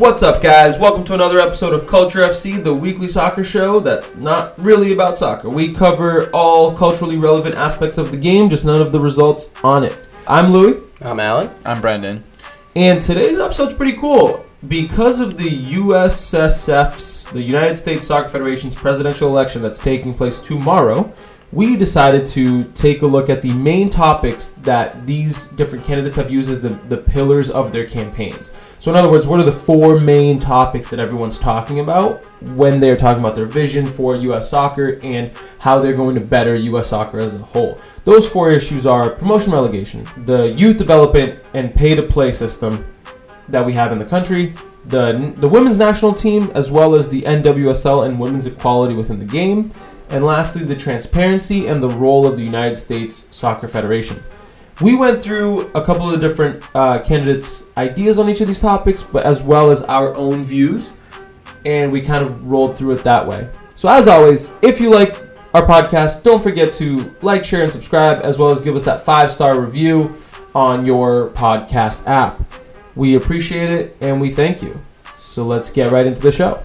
What's up, guys? Welcome to another episode of Culture FC, the weekly soccer show that's not really about soccer. We cover all culturally relevant aspects of the game, just none of the results on it. I'm Louie. I'm Alan. I'm Brendan. And today's episode's pretty cool. Because of the USSF's, the United States Soccer Federation's presidential election that's taking place tomorrow, we decided to take a look at the main topics that these different candidates have used as the pillars of their campaigns. So in other words, what are the four main topics that everyone's talking about when they're talking about their vision for U.S. soccer and how they're going to better U.S. soccer as a whole? Those four issues are promotion relegation, the youth development and pay-to-play system that we have in the country, the women's national team, as well as the NWSL and women's equality within the game, and lastly, the transparency and the role of the United States Soccer Federation. We went through a couple of different candidates' ideas on each of these topics, but as well as our own views, and we kind of rolled through it that way. So as always, if you like our podcast, don't forget to like, share, and subscribe, as well as give us that 5-star review on your podcast app. We appreciate it, and we thank you. So let's get right into the show.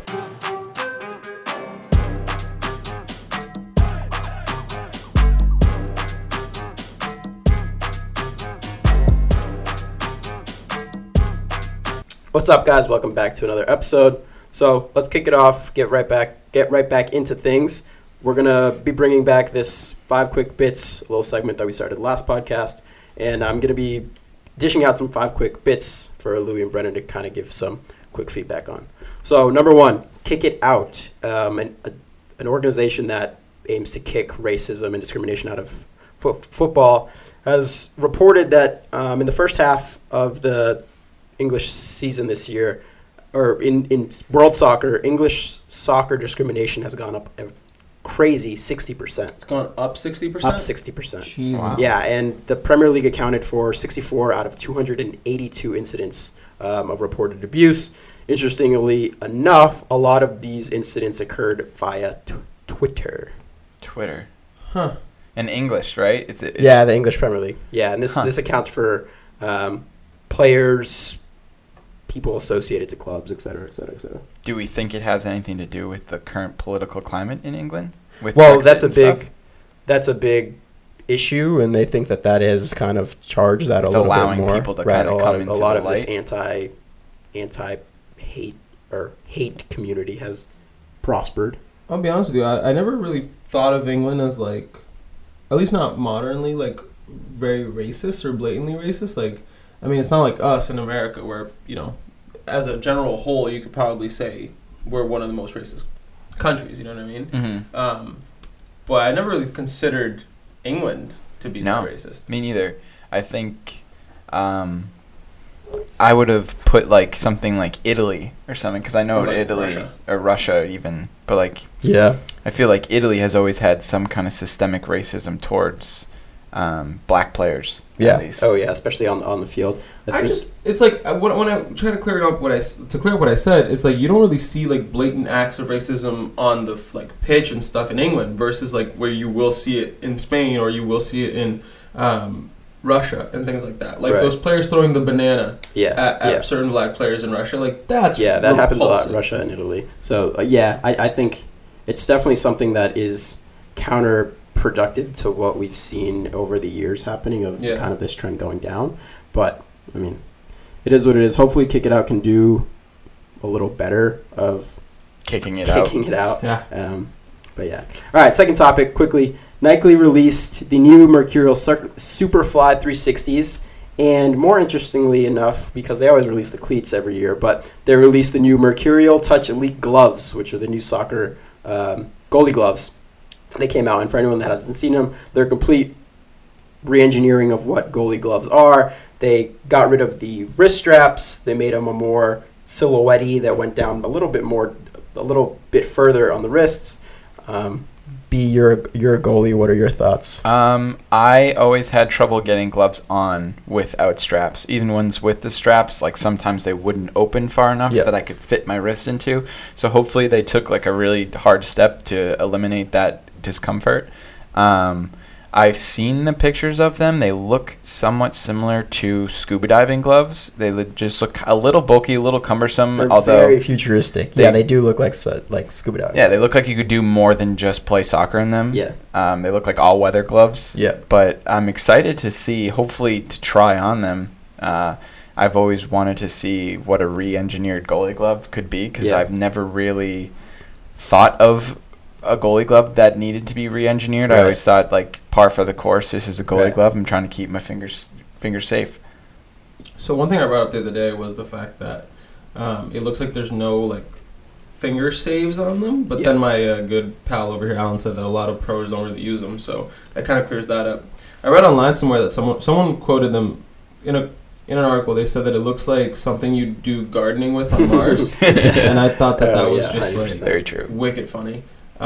What's up, guys? Welcome back to another episode. So let's kick it off. Get right back into things. We're gonna be bringing back this 5 quick bits, a little segment that we started last podcast, and I'm gonna be dishing out some 5 quick bits for Louie and Brennan to kind of give some quick feedback on. So number 1, Kick It Out, an organization that aims to kick racism and discrimination out of football, has reported that in the first half of the English season this year, or in world soccer, English soccer discrimination has gone up a crazy 60%. It's gone up 60%? Up 60%. Jesus. Wow. Yeah, and the Premier League accounted for 64 out of 282 incidents of reported abuse. Interestingly enough, a lot of these incidents occurred via Twitter. Huh. In English, right? Yeah, the English Premier League. Yeah, and this accounts for players, people associated to clubs, et cetera, et cetera, et cetera. Do we think it has anything to do with the current political climate in England? Well, that's a big issue, and they think that is kind of charged that it's a little allowing bit more. people to kind of come into a lot the of light. This anti-hate or hate community has prospered. I'll be honest with you, I never really thought of England as, like, at least not modernly, like, very racist or blatantly racist. Like, I mean, it's not like us in America where, you know, as a general whole, you could probably say we're one of the most racist countries, you know what I mean? Mm-hmm. But I never really considered England to be that racist. Me neither. I think I would have put, like, something like Italy or something, because I know like Italy, Russia. or Russia even, but, like, Yeah. I feel like Italy has always had some kind of systemic racism towards black players. Yeah. At least. Oh, yeah, especially on the field. It's like when I try to clear up what I said, it's like you don't really see like blatant acts of racism on the like pitch and stuff in England versus like where you will see it in Spain or you will see it in Russia and things like that. Like Right. those players throwing the banana Yeah. at certain black players in Russia. Like that happens a lot in Russia and Italy. So I think it's definitely something that is counterproductive to what we've seen over the years happening of kind of this trend going down. But I mean, it is what it is. Hopefully, Kick It Out can do a little better of kicking it out. Yeah. But yeah. All right. Second topic. Quickly, Nike released the new Mercurial Superfly 360s, and more interestingly enough, because they always release the cleats every year, but they released the new Mercurial Touch Elite gloves, which are the new soccer goalie gloves. They came out, and for anyone that hasn't seen them, they're a complete re-engineering of what goalie gloves are. They got rid of the wrist straps. They made them a more silhouette-y that went down a little bit further on the wrists. You're a goalie. What are your thoughts? I always had trouble getting gloves on without straps. Even ones with the straps, like sometimes they wouldn't open far enough that I could fit my wrist into. So hopefully they took like a really hard step to eliminate that discomfort. I've seen the pictures of them. They look somewhat similar to scuba diving gloves. They just look a little bulky, a little cumbersome. They're although very futuristic. They do look like scuba diving. Yeah, they look like you could do more than just play soccer in them. Yeah. They look like all-weather gloves. Yeah. But I'm excited to see, hopefully to try on them. I've always wanted to see what a re-engineered goalie glove could be because I've never really thought of a goalie glove that needed to be re-engineered. Right. I always thought, like, par for the course, this is a goalie glove. I'm trying to keep my fingers safe. So one thing I brought up the other day was the fact that it looks like there's no, like, finger saves on them. But then my good pal over here, Alan, said that a lot of pros don't really use them. So that kind of clears that up. I read online somewhere that someone quoted them in an article. They said that it looks like something you do gardening with on Mars. And I thought that was just, like, very true. Wicked funny.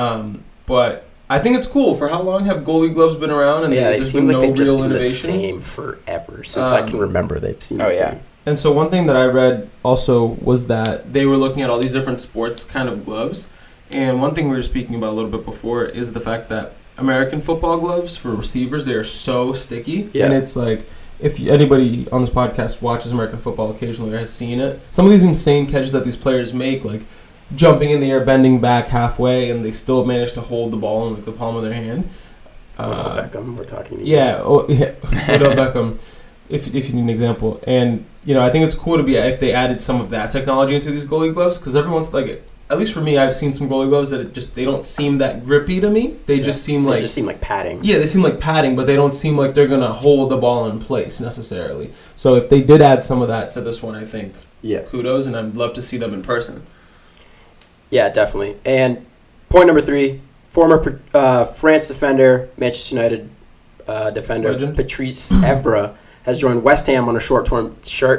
But I think it's cool. For how long have goalie gloves been around? And they there's seem been like no they've just real been innovation. the same forever since I can remember. They've seen the same. And so one thing that I read also was that they were looking at all these different sports kind of gloves. And one thing we were speaking about a little bit before is the fact that American football gloves for receivers, they are so sticky. Yeah. And it's like, if anybody on this podcast watches American football occasionally or has seen it, some of these insane catches that these players make, like jumping in the air, bending back halfway, and they still manage to hold the ball in, like, the palm of their hand. Odell Beckham, we're talking to you. Odell Beckham, if you need an example. And, I think it's cool to be if they added some of that technology into these goalie gloves, because everyone's like, at least for me, I've seen some goalie gloves that they don't seem that grippy to me. They just seem like padding. Yeah, they seem like padding, but they don't seem like they're gonna hold the ball in place necessarily. So if they did add some of that to this one, I think kudos, and I'd love to see them in person. Yeah, definitely. And point number 3, former France defender, Manchester United defender Legend. Patrice Evra has joined West Ham on a short-term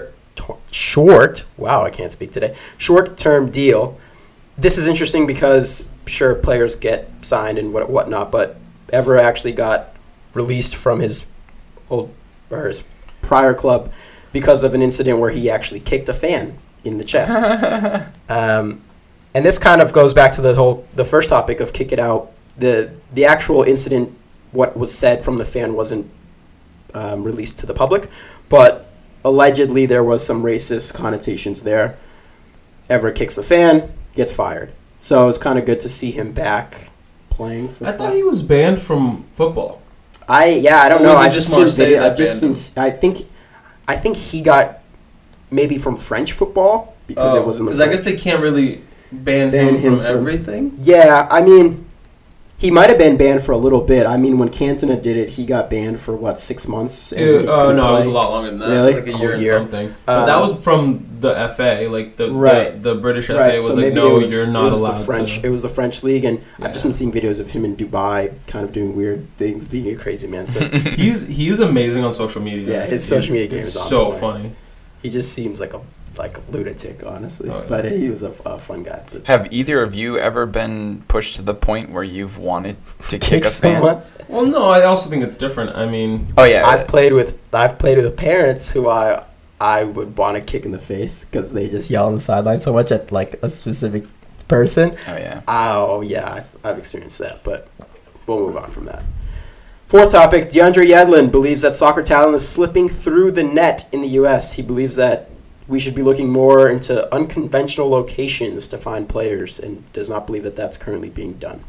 deal. This is interesting because, sure, players get signed and whatnot, but Evra actually got released from his prior club because of an incident where he actually kicked a fan in the chest. And this kind of goes back to the first topic of kick it out. The actual incident, what was said from the fan wasn't released to the public, but allegedly there was some racist connotations there. Evra kicks the fan, gets fired. So it's kind of good to see him back playing football. I thought he was banned from football. I don't know. I think he got maybe from French football because it was in the. Because I guess they can't really ban him from everything. Yeah, I mean, he might have been banned for a little bit. I mean, when Cantona did it, he got banned for 6 months. It was a lot longer than that. Really? It was like a year and something. But that was from the FA, like the British FA was like, no, you're not allowed to. It was the French league, and Yeah. I've just been seeing videos of him in Dubai, kind of doing weird things, being a crazy man. So he's amazing on social media. Yeah, his social media game is on so point. funny. He just seems like a lunatic, honestly. Oh, yeah. But he was a fun guy. Have either of you ever been pushed to the point where you've wanted to kick a fan? someone? Well, no, I also think it's different. I mean, Oh yeah, I've played with parents who I would want to kick in the face because they just yell on the sideline so much at a specific person. Oh yeah. I've experienced that, but we'll move on from that. Fourth topic, DeAndre Yedlin believes that soccer talent is slipping through the net in the U.S. He believes that we should be looking more into unconventional locations to find players and does not believe that that's currently being done.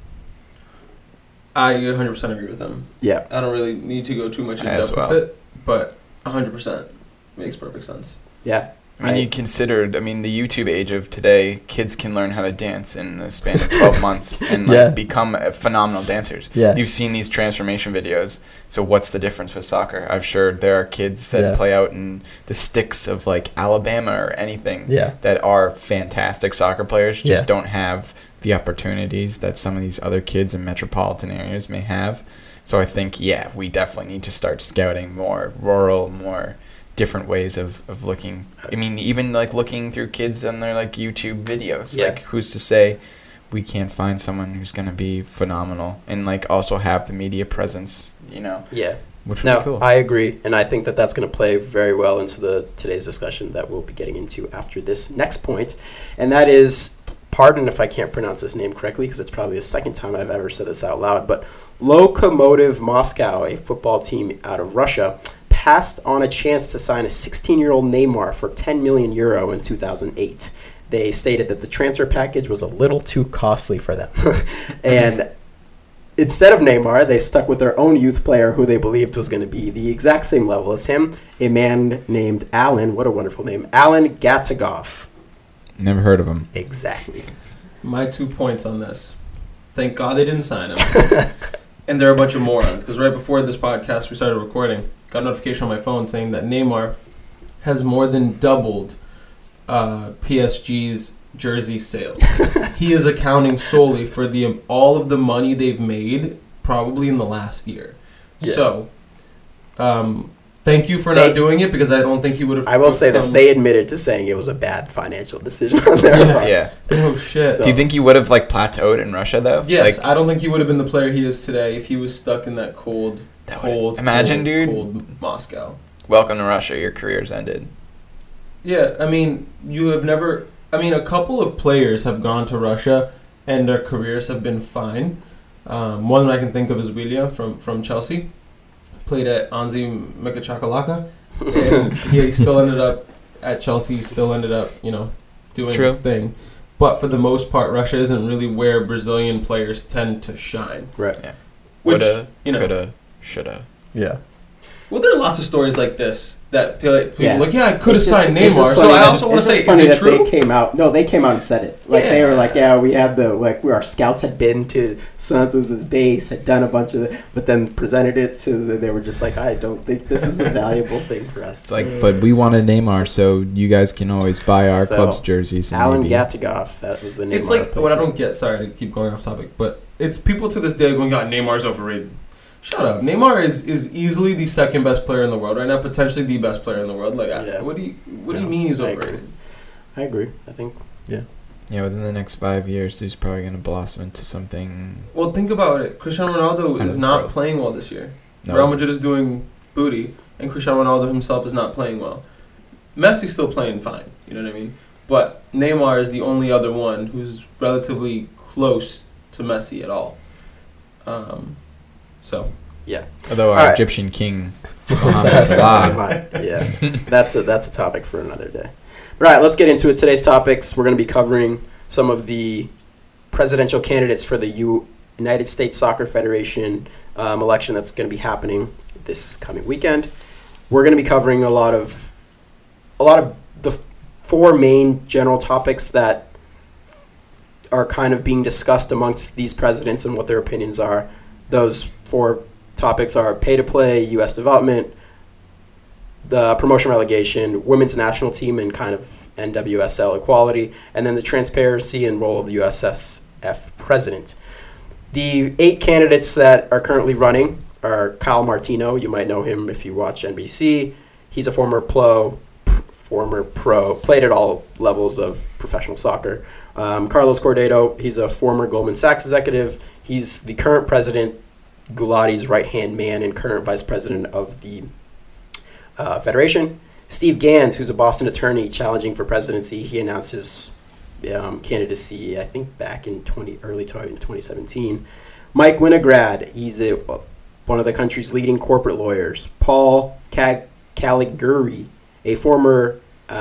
I 100% agree with him. Yeah. I don't really need to go too much in As depth well. with it, but 100% makes perfect sense. Yeah. I mean, you considered, the YouTube age of today, kids can learn how to dance in the span of 12 months and become phenomenal dancers. Yeah. You've seen these transformation videos. So what's the difference with soccer? I'm sure there are kids that play out in the sticks of Alabama or anything that are fantastic soccer players, just don't have the opportunities that some of these other kids in metropolitan areas may have. So I think, we definitely need to start scouting more rural, more different ways of looking. I mean, even looking through kids on their YouTube videos. Who's to say we can't find someone who's going to be phenomenal and also have the media presence, Yeah. Which would be cool. I agree, and I think that that's going to play very well into today's discussion that we'll be getting into after this next point, and that is pardon if I can't pronounce his name correctly, because it's probably the second time I've ever said this out loud, but Lokomotiv Moscow, a football team out of Russia, passed on a chance to sign a 16-year-old Neymar for €10 million in 2008. They stated that the transfer package was a little too costly for them. And instead of Neymar, they stuck with their own youth player who they believed was going to be the exact same level as him, a man named Alan, what a wonderful name, Alan Gatagov. Never heard of him. Exactly. My 2 points on this. Thank God they didn't sign him. And they're a bunch of morons. Because right before this podcast we started recording, got a notification on my phone saying that Neymar has more than doubled PSG's jersey sales. He is accounting solely for all of the money they've made probably in the last year. Yeah. So, thank you for not doing it, because I don't think he would have. I will say this: they admitted to saying it was a bad financial decision on their part. Yeah. Oh shit. So. Do you think he would have plateaued in Russia though? Yes, I don't think he would have been the player he is today if he was stuck in that cold Moscow. Welcome to Russia. Your career's ended. Yeah, I mean, a couple of players have gone to Russia and their careers have been fine. One I can think of is Willian from Chelsea. Played at Anzi Mikachakalaka. And he still ended up at Chelsea, still ended up, doing his thing. But for the most part, Russia isn't really where Brazilian players tend to shine. Right. Yeah. Woulda, coulda, shoulda. Yeah. Well, there's lots of stories like this that people I could have signed Neymar. So I also want to say, it's funny is it that true? They came out and said it. They were like, we had our scouts had been to Santos' base, had done a bunch of it, but then presented it to they were just like, I don't think this is a valuable thing for us. It's like, but we wanted Neymar, so you guys can always buy our club's jerseys. Alan Gatagov, that was the name. It's like what I don't get. Sorry to keep going off topic, but it's people to this day going, God, Neymar's overrated. Shut up. Neymar is easily the second best player in the world right now, potentially the best player in the world. What do you mean he's overrated? I agree. I think, yeah, within the next 5 years, he's probably going to blossom into something. Well, think about it. Cristiano Ronaldo is not playing well this year. No. Real Madrid is doing booty, and Cristiano Ronaldo himself is not playing well. Messi's still playing fine, you know what I mean? But Neymar is the only other one who's relatively close to Messi at all. So yeah, although our Egyptian king, that's a topic for another day. All right, let's get into it. Today's topics, we're going to be covering some of the presidential candidates for the United States Soccer Federation election that's going to be happening this coming weekend. We're going to be covering a lot of the 4 main general topics that are kind of being discussed amongst these presidents and what their opinions are. Those 4 topics are pay-to-play, U.S. development, the promotion relegation, women's national team and kind of NWSL equality, and then the transparency and role of the USSF president. The 8 candidates that are currently running are Kyle Martino. You might know him if you watch NBC. He's a former pro, played at all levels of professional soccer. Carlos Cordeiro, he's a former Goldman Sachs executive. He's the current president, Gulati's right-hand man and current vice president of the federation. Steve Gans, who's a Boston attorney challenging for presidency, he announced his candidacy, I think, back in early 2017. Mike Winograd, he's one of the country's leading corporate lawyers. Paul Caliguri, a former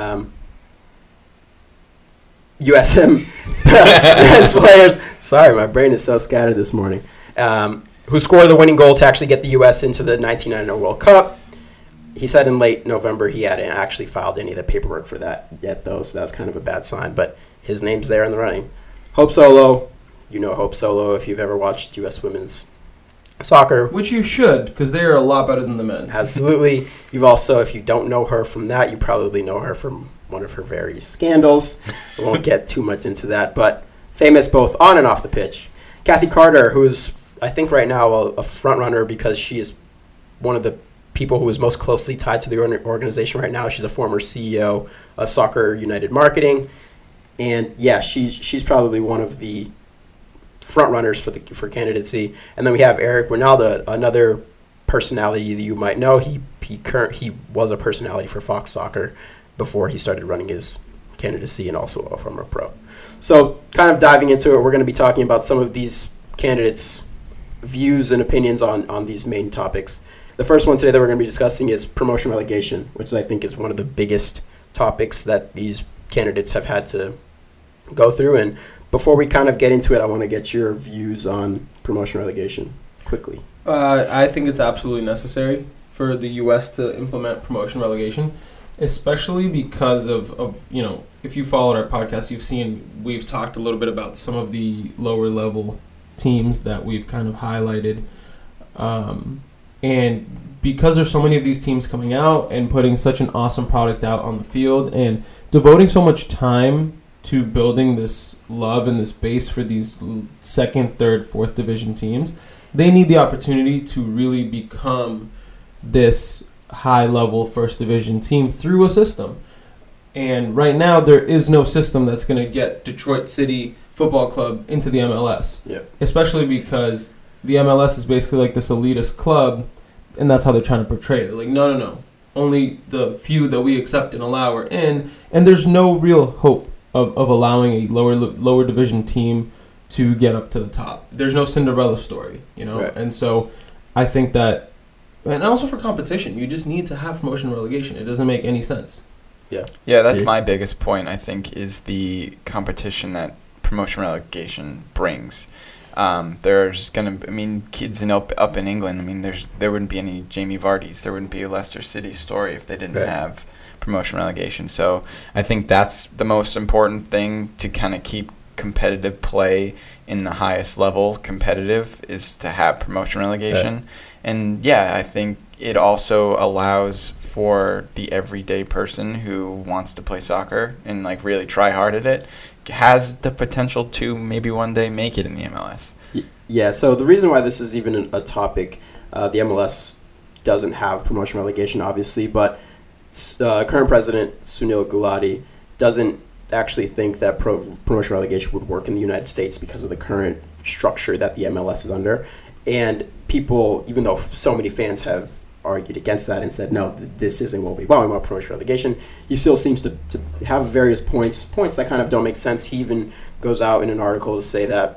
USM men's players. Sorry, my brain is so scattered this morning. Who scored the winning goal to actually get the U.S. into the 1990 World Cup. He said in late November he hadn't actually filed any of the paperwork for that yet, though, so that's kind of a bad sign. But his name's there in the running. Hope Solo. You know Hope Solo if you've ever watched U.S. women's soccer. Which you should, because they are a lot better than the men. Absolutely. You've also, if you don't know her from that, you probably know her from one of her various scandals. I won't get too much into that, but famous both on and off the pitch. Kathy Carter, who is, I think right now, a front runner because she is one of the people who is most closely tied to the organization right now. She's a former CEO of Soccer United Marketing. And yeah, she's probably one of the front runners for candidacy. And then we have Eric Ronaldo, another personality that you might know. He was a personality for Fox Soccer before he started running his candidacy and also a former pro. So kind of diving into it, we're going to be talking about some of these candidates' views and opinions on these main topics. The first one today that we're going to be discussing is promotion relegation, which I think is one of the biggest topics that these candidates have had to go through. And before we kind of get into it, I want to get your views on promotion relegation quickly. I think it's absolutely necessary for the U.S. to implement promotion relegation, especially because of if you followed our podcast, you've seen we've talked a little bit about some of the lower level teams that we've kind of highlighted. And because there's so many of these teams coming out and putting such an awesome product out on the field and devoting so much time to building this love and this base for these second, third, fourth division teams, they need the opportunity to really become this high-level first division team through a system. And right now, there is no system that's going to get Detroit City Football Club into the MLS. Yeah. Especially because the MLS is basically like this elitist club, and that's how they're trying to portray it. They're like, no. Only the few that we accept and allow are in, and there's no real hope of allowing a lower division team to get up to the top. There's no Cinderella story, Right. And so I think that, and also for competition, you just need to have promotion relegation. It doesn't make any sense. Yeah, that's my biggest point, I think, is the competition that promotion relegation brings. There's going to, kids up in England, there wouldn't be any Jamie Vardy's. There wouldn't be a Leicester City story if they didn't have promotion relegation. So I think that's the most important thing to kind of keep competitive play in the highest level competitive is to have promotion relegation. Right. And I think it also allows for the everyday person who wants to play soccer and really try hard at it, has the potential to maybe one day make it in the MLS. Yeah, so the reason why this is even a topic, the MLS doesn't have promotion relegation, obviously, but current president Sunil Gulati doesn't actually think that promotion relegation would work in the United States because of the current structure that the MLS is under. And people, even though so many fans have argued against that and said, no, this isn't what we want promotion relegation, he still seems to have various points that kind of don't make sense. He even goes out in an article to say that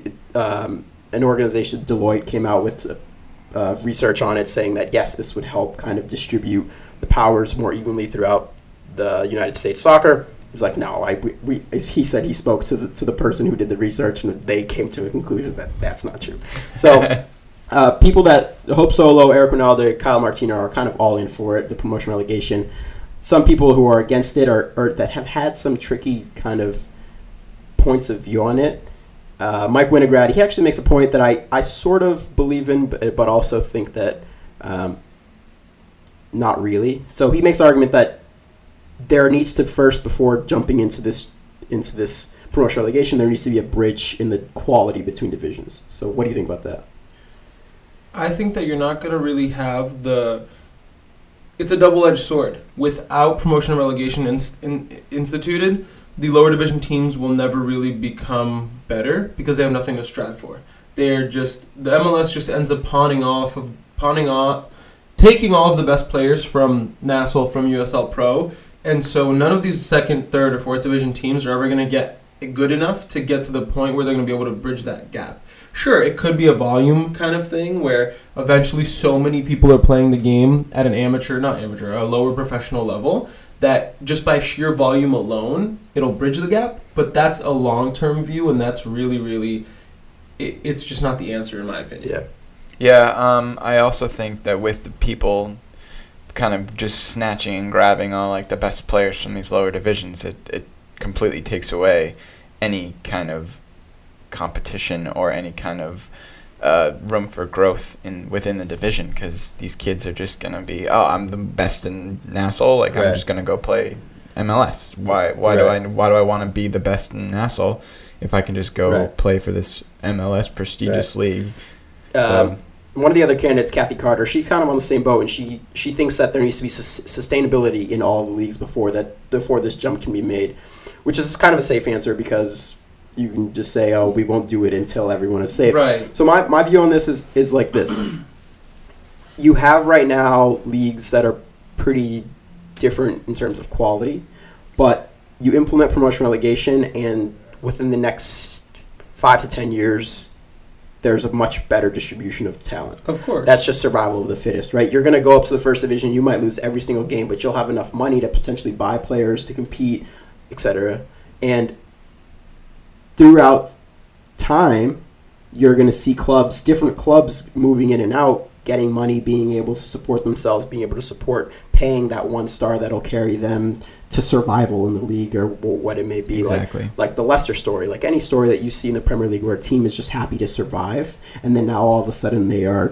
an organization, Deloitte, came out with research on it saying that, yes, this would help kind of distribute the powers more evenly throughout the United States soccer. He's like, no, he said he spoke to the person who did the research, and they came to a conclusion that that's not true. So people that Hope Solo, Eric Ronaldo, Kyle Martino are kind of all in for it, the promotion relegation. Some people who are against it or that have had some tricky kind of points of view on it. Mike Winograd, he actually makes a point that I sort of believe in, but also think that not really. So he makes the argument that there needs to first, before jumping into this promotion relegation, there needs to be a bridge in the quality between divisions. So what do you think about that? I think that you're not going to really have it's a double-edged sword. Without promotion and relegation instituted, the lower division teams will never really become better because they have nothing to strive for. The MLS just ends up taking all of the best players from Nassau, from USL Pro, and so none of these second, third, or fourth division teams are ever going to get good enough to get to the point where they're going to be able to bridge that gap. Sure, it could be a volume kind of thing where eventually so many people are playing the game at a lower professional level that just by sheer volume alone, it'll bridge the gap. But that's a long-term view, and that's really, really, it's just not the answer in my opinion. Yeah, I also think that with the people kind of just snatching and grabbing all the best players from these lower divisions, it completely takes away any kind of competition or any kind of room for growth within the division, because these kids are just going to be, I'm the best in Nassau, I'm just going to go play MLS. Why do I want to be the best in Nassau if I can just go play for this MLS prestigious league? One of the other candidates, Kathy Carter, she's kind of on the same boat, and she thinks that there needs to be sustainability in all the leagues before this jump can be made, which is kind of a safe answer because you can just say, we won't do it until everyone is safe. Right. So my view on this is like this. You have right now leagues that are pretty different in terms of quality, but you implement promotion relegation, and within the next 5 to 10 years, there's a much better distribution of talent. Of course. That's just survival of the fittest, right? You're going to go up to the first division. You might lose every single game, but you'll have enough money to potentially buy players to compete, etc. And throughout time, you're going to see different clubs moving in and out, getting money, being able to support themselves, being able to support paying that one star that'll carry them to survival in the league or what it may be. Exactly. Like the Leicester story, like any story that you see in the Premier League where a team is just happy to survive, and then now all of a sudden they are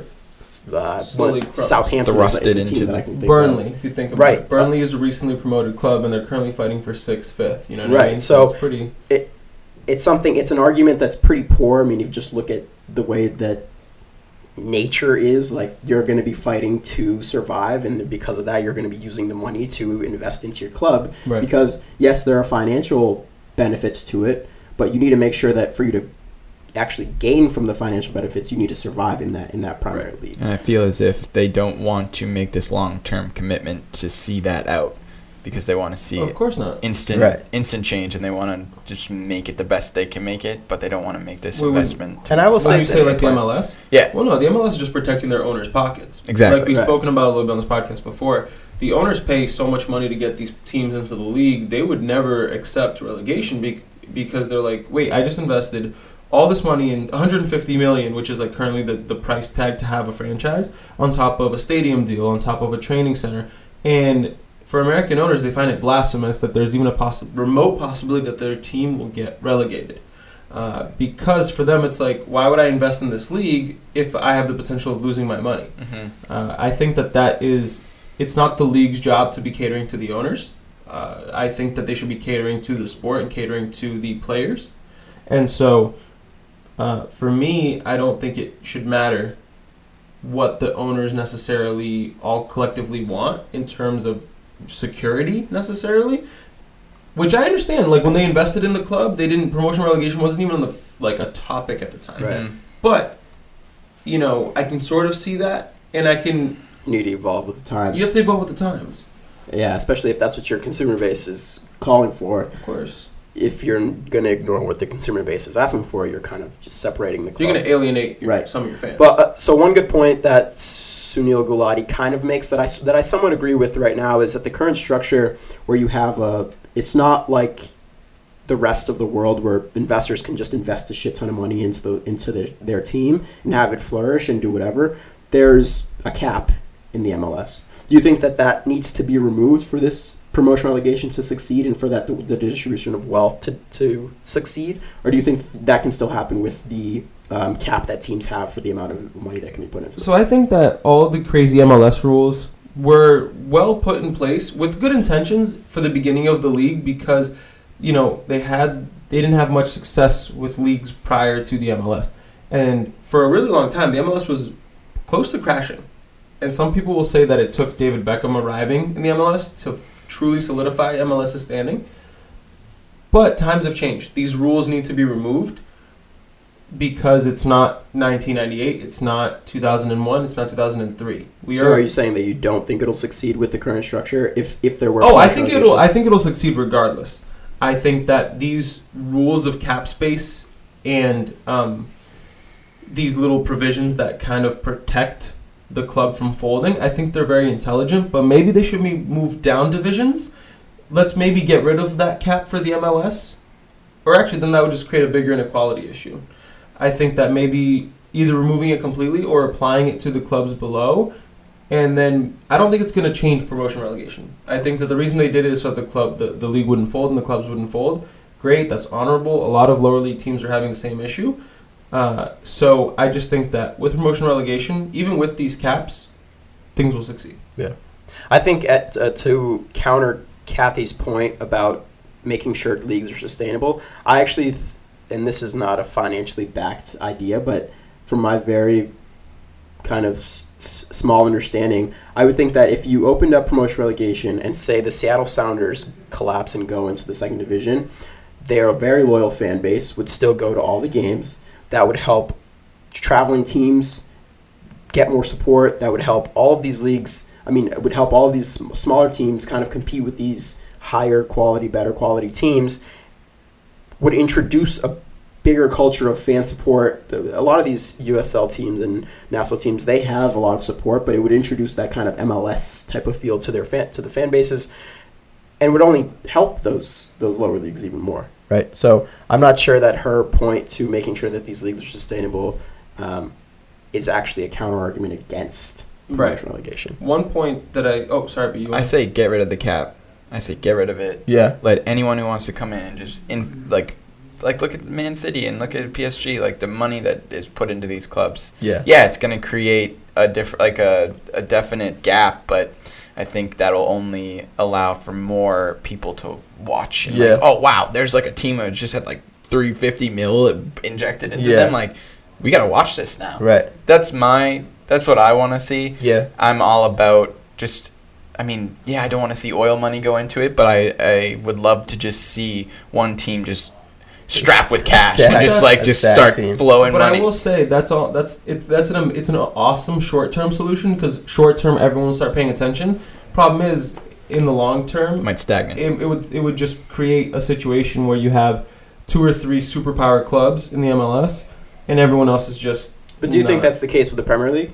Southampton thrusted is a team into that I can think Burnley, of. if you think about it. Burnley is a recently promoted club, and they're currently fighting for 6th, 5th. You know what I mean? So it's pretty... It's an argument that's pretty poor. I mean, if you just look at the way that nature is, like, you're going to be fighting to survive, and because of that, you're going to be using the money to invest into your club. Right. Because, yes, there are financial benefits to it, but you need to make sure that for you to actually gain from the financial benefits, you need to survive in that primary league. And I feel as if they don't want to make this long-term commitment to see that out, because they want to see of course not. instant change, and they want to just make it the best they can make it, but they don't want to make this investment. And I will say, you say like the MLS? Yeah. Well, no, the MLS is just protecting their owners' pockets. Exactly. Like we've spoken about a little bit on this podcast before. The owners pay so much money to get these teams into the league, they would never accept relegation because they're like, wait, I just invested all this money in $150 million, which is like currently the price tag to have a franchise, on top of a stadium deal, on top of a training center, and for American owners, they find it blasphemous that there's even a remote possibility that their team will get relegated. Because for them, it's like, why would I invest in this league if I have the potential of losing my money? Mm-hmm. I think it's not the league's job to be catering to the owners. I think that they should be catering to the sport and catering to the players. And so, for me, I don't think it should matter what the owners necessarily all collectively want in terms of security necessarily, which I understand. Like when they invested in the club, promotion relegation wasn't even on a topic at the time. Right. But I can sort of see that, and you need to evolve with the times. You have to evolve with the times. Yeah, especially if that's what your consumer base is calling for. Of course. If you're going to ignore what the consumer base is asking for, you're kind of just separating the club. You're going to alienate some of your fans. But so one good point that Sunil Gulati kind of makes that I somewhat agree with right now is that the current structure where you have it's not like the rest of the world where investors can just invest a shit ton of money into their team and have it flourish and do whatever. There's a cap in the MLS. Do you think that needs to be removed for this promotion relegation to succeed and for that the distribution of wealth to succeed? Or do you think that can still happen with the cap that teams have for the amount of money that can be put into it? So I think that all the crazy MLS rules were well put in place with good intentions for the beginning of the league because, they didn't have much success with leagues prior to the MLS. And for a really long time, the MLS was close to crashing. And some people will say that it took David Beckham arriving in the MLS to truly solidify MLS's standing. But times have changed. These rules need to be removed because it's not 1998, it's not 2001, it's not 2003. Are you saying that you don't think it'll succeed with the current structure if there were? I think it'll succeed regardless. I think that these rules of cap space and these little provisions that kind of protect the club from folding, I think they're very intelligent, but maybe they should be moved down divisions. Let's maybe get rid of that cap for the MLS. Or actually, then that would just create a bigger inequality issue. I think that maybe either removing it completely or applying it to the clubs below. And then I don't think it's going to change promotion relegation. I think that the reason they did it is so that the league wouldn't fold and the clubs wouldn't fold. Great, that's honorable. A lot of lower league teams are having the same issue. So I just think that with promotion relegation, even with these caps, things will succeed. Yeah. I think to counter Kathy's point about making sure leagues are sustainable, I actually, and this is not a financially backed idea, but from my very kind of small understanding, I would think that if you opened up promotion relegation and say the Seattle Sounders collapse and go into the second division, their very loyal fan base would still go to all the games. That would help traveling teams get more support. That would help all of these leagues. It would help all of these smaller teams kind of compete with these higher quality, better quality teams would introduce a bigger culture of fan support. A lot of these USL teams and national teams, they have a lot of support, but it would introduce that kind of MLS type of feel to the fan bases, and would only help those lower leagues even more. Right. So I'm not sure that her point to making sure that these leagues are sustainable is actually a counter argument against promotion relegation. One point that I say get rid of the cap. I say get rid of it. Yeah. Let anyone who wants to come in and just look at Man City and look at PSG, like the money that is put into these clubs. Yeah. Yeah, it's going to create a definite gap, but I think that'll only allow for more people to watch. And like, oh wow, there's like a team that just had like $350 million injected into them. Like, we got to watch this now. Right. That's what I want to see. Yeah. I'm all about I don't want to see oil money go into it, but I would love to just see one team just strapped with cash and just start flowing money. But I will say it's an awesome short-term solution, because short-term everyone will start paying attention. Problem is, in the long term, it might stagnate. It would just create a situation where you have 2 or 3 superpower clubs in the MLS, and everyone else is just. But do you think that's the case with the Premier League?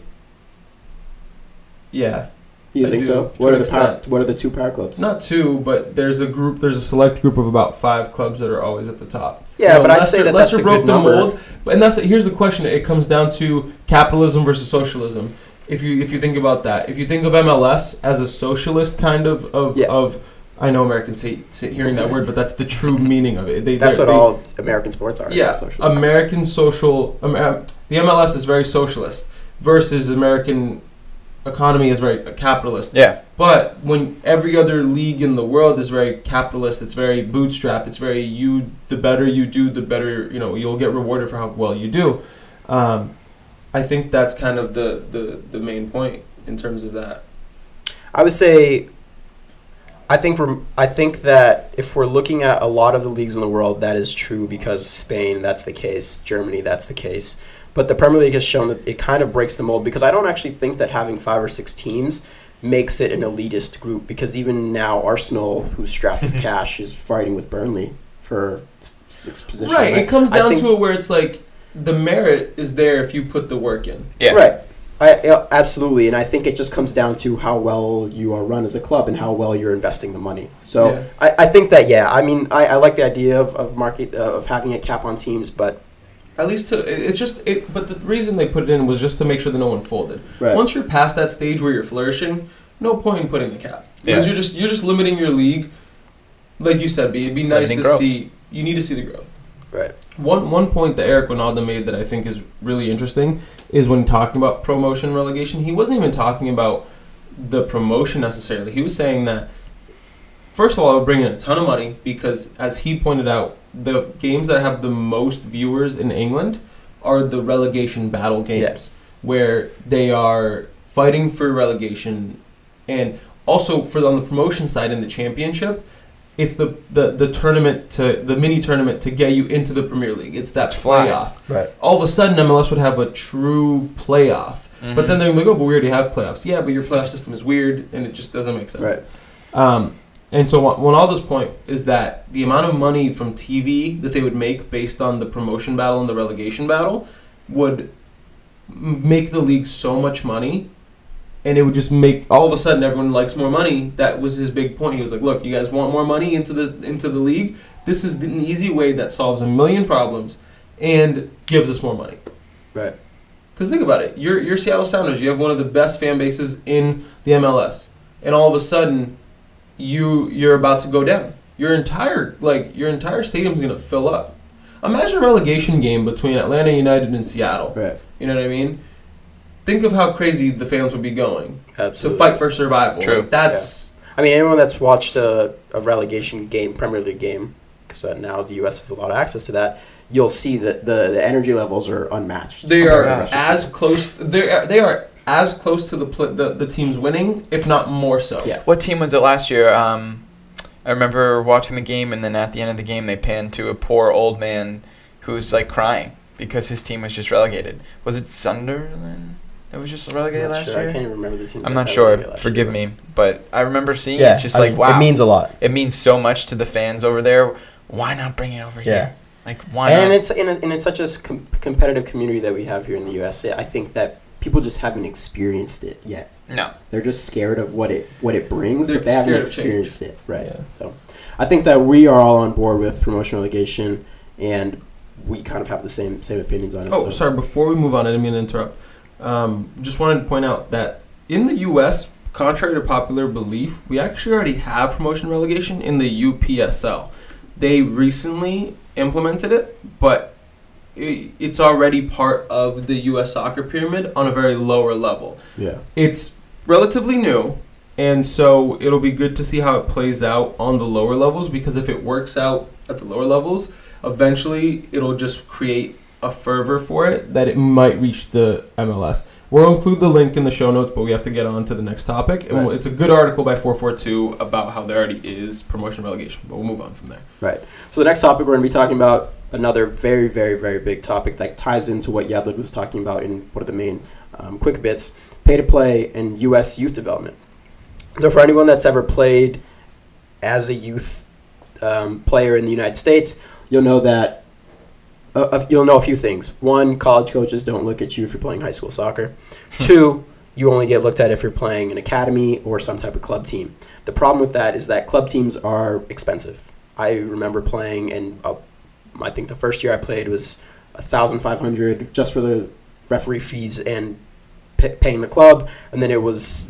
Yeah. You think so? What are the 2 power clubs? Not 2, but there's a select group of about 5 clubs that are always at the top. Yeah, but I'd say that's a good number. Mold, and here's the question. It comes down to capitalism versus socialism. If you think about that, if you think of MLS as a socialist kind of I know Americans hate hearing that word, but that's the true meaning of it. That's what all American sports are. Yeah, American social. The MLS is very socialist versus American economy is very capitalist. Yeah. But when every other league in the world is very capitalist, it's very bootstrap. It's very the better you do, the better you'll get rewarded for how well you do. I think that's kind of the main point in terms of that. I would say, I think that if we're looking at a lot of the leagues in the world, that is true, because Spain, that's the case. Germany, that's the case. But the Premier League has shown that it kind of breaks the mold, because I don't actually think that having 5 or 6 teams makes it an elitist group, because even now Arsenal, who's strapped with cash, is fighting with Burnley for 6th position. Right. It comes down to it where it's like the merit is there if you put the work in. Yeah. Right. Absolutely, and I think it just comes down to how well you are run as a club and how well you're investing the money. So I think that I like the idea of having a cap on teams, but at least but the reason they put it in was just to make sure that no one folded. Right. Once you're past that stage where you're flourishing, no point in putting the cap, because you're just limiting your league. Like you said, it'd be nice to see. You need to see the growth. Right. One point that Eric Ronaldo made that I think is really interesting is when talking about promotion relegation, he wasn't even talking about the promotion necessarily. He was saying that, first of all, it would bring in a ton of money, because, as he pointed out, the games that have the most viewers in England are the relegation battle games, where they are fighting for relegation, and also on the promotion side in the championship, it's the tournament the mini tournament to get you into the Premier League. It's that playoff. Right. All of a sudden, MLS would have a true playoff. Mm-hmm. But then they're like, oh, but we already have playoffs. Yeah, but your playoff system is weird, and it just doesn't make sense. Right. And so Ronaldo's point is that the amount of money from TV that they would make based on the promotion battle and the relegation battle would make the league so much money, and it would just make, all of a sudden, everyone likes more money. That was his big point. He was like, look, you guys want more money into the league? This is an easy way that solves a million problems and gives us more money. Right. Because think about it. You're Seattle Sounders. You have one of the best fan bases in the MLS. And all of a sudden, you're about to go down. Your entire stadium's going to fill up. Imagine a relegation game between Atlanta United and Seattle. Right. You know what I mean? Think of how crazy the fans would be going. Absolutely. To fight for survival. True. Like, that's. Yeah. I mean, anyone that's watched a relegation game, Premier League game, because now the U.S. has a lot of access to that, you'll see that the energy levels are unmatched. They are as close. They are as close to the teams winning, if not more so. Yeah. What team was it last year? I remember watching the game, and then at the end of the game, they panned to a poor old man who was like crying because his team was just relegated. Was it Sunderland? It was just relegated last year. I can't even remember the teams. I'm not sure. Forgive me, but I remember seeing it. Just wow, it means a lot. It means so much to the fans over there. Why not bring it over here? Like, why not? And it's such a competitive community that we have here in the U.S. I think that people just haven't experienced it yet. No, they're just scared of what it brings, but they haven't experienced it. Right. Yeah. So, I think that we are all on board with promotion relegation, and we kind of have the same opinions on it. Oh, sorry. Before we move on, I didn't mean to interrupt. Just wanted to point out that in the U.S., contrary to popular belief, we actually already have promotion relegation in the UPSL. They recently implemented it, but it's already part of the U.S. soccer pyramid on a very lower level. Yeah. It's relatively new, and so it'll be good to see how it plays out on the lower levels, because if it works out at the lower levels, eventually it'll just create a fervor for it that it might reach the MLS. We'll include the link in the show notes, but we have to get on to the next topic. And It's a good article by 442 about how there already is promotion relegation, but we'll move on from there. Right. So the next topic we're going to be talking about, another very, very, very big topic that ties into what Yedlin was talking about in one of the main quick bits, pay-to-play and U.S. youth development. So for anyone that's ever played as a youth player in the United States, you'll know that you'll know a few things. One, college coaches don't look at you if you're playing high school soccer. Two, you only get looked at if you're playing an academy or some type of club team. The problem with that is that club teams are expensive. I remember playing, and I think the first year I played was $1,500 just for the referee fees and paying the club, and then it was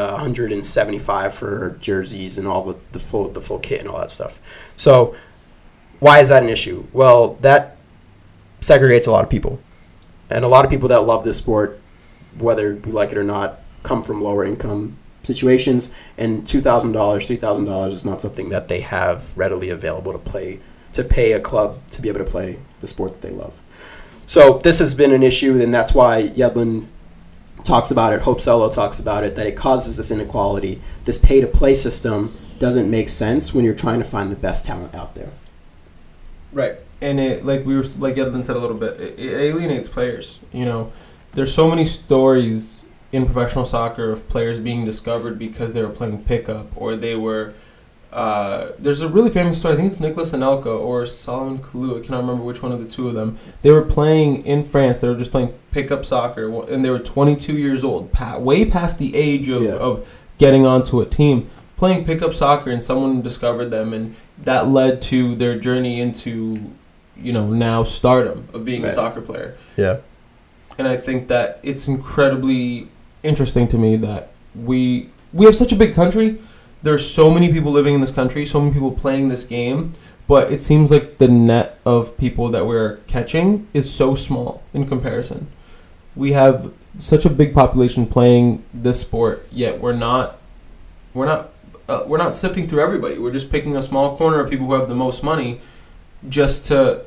$175 for jerseys and all the full kit and all that stuff. So why is that an issue? Well, that segregates a lot of people. And a lot of people that love this sport, whether you like it or not, come from lower income situations, and $2,000, $3,000 is not something that they have readily available to pay a club to be able to play the sport that they love. So this has been an issue, and that's why Yedlin talks about it, Hope Solo talks about it, that it causes this inequality. This pay-to-play system doesn't make sense when you're trying to find the best talent out there. Right. And it, like Yedlin said a little bit, it alienates players. You know, there's so many stories in professional soccer of players being discovered because they were playing pickup, or they were. There's a really famous story. I think it's Nicolas Anelka or Solomon Kalou. I cannot remember which one of the two of them. They were playing in France. They were just playing pickup soccer, and they were 22 years old, way past the age of getting onto a team, playing pickup soccer, and someone discovered them, and that led to their journey into, now stardom of being a soccer player. Yeah. And I think that it's incredibly interesting to me that we have such a big country. There's so many people living in this country, so many people playing this game, but it seems like the net of people that we're catching is so small in comparison. We have such a big population playing this sport, yet we're not sifting through everybody. We're just picking a small corner of people who have the most money, just to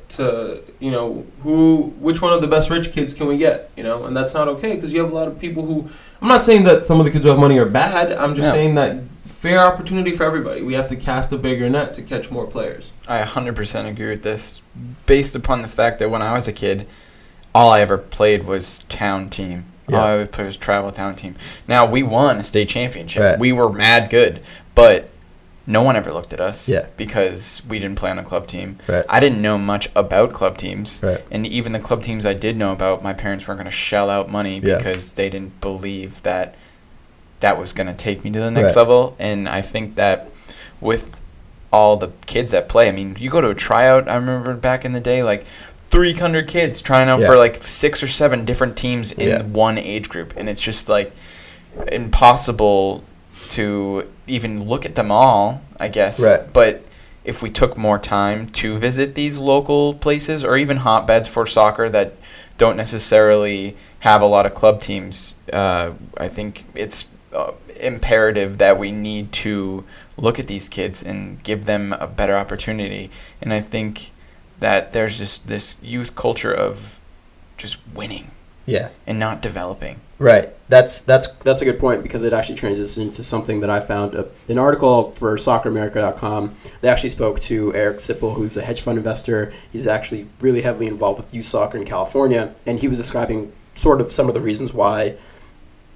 which one of the best rich kids can we get, and that's not okay, because you have a lot of people who, I'm not saying that some of the kids who have money are bad, I'm just saying that fair opportunity for everybody. We have to cast a bigger net to catch more players. I 100% agree with this, based upon the fact that when I was a kid, all I ever played was town team. All I ever played was travel town team. Now, we won a state championship. Right. We were mad good, but no one ever looked at us because we didn't play on a club team. Right. I didn't know much about club teams. Right. And even the club teams I did know about, my parents weren't going to shell out money because they didn't believe that was going to take me to the next level. And I think that with all the kids that play, I mean, you go to a tryout, I remember back in the day, like 300 kids trying out for like 6 or 7 different teams in one age group. And it's just like impossible to even look at them all, I guess. Right. But if we took more time to visit these local places, or even hotbeds for soccer that don't necessarily have a lot of club teams, I think it's imperative that we need to look at these kids and give them a better opportunity. And I think that there's just this youth culture of just winning and not developing. Right. That's a good point, because it actually transitions into something that I found. An article for SoccerAmerica.com. They actually spoke to Eric Sipple, who's a hedge fund investor. He's actually really heavily involved with youth soccer in California, and he was describing sort of some of the reasons why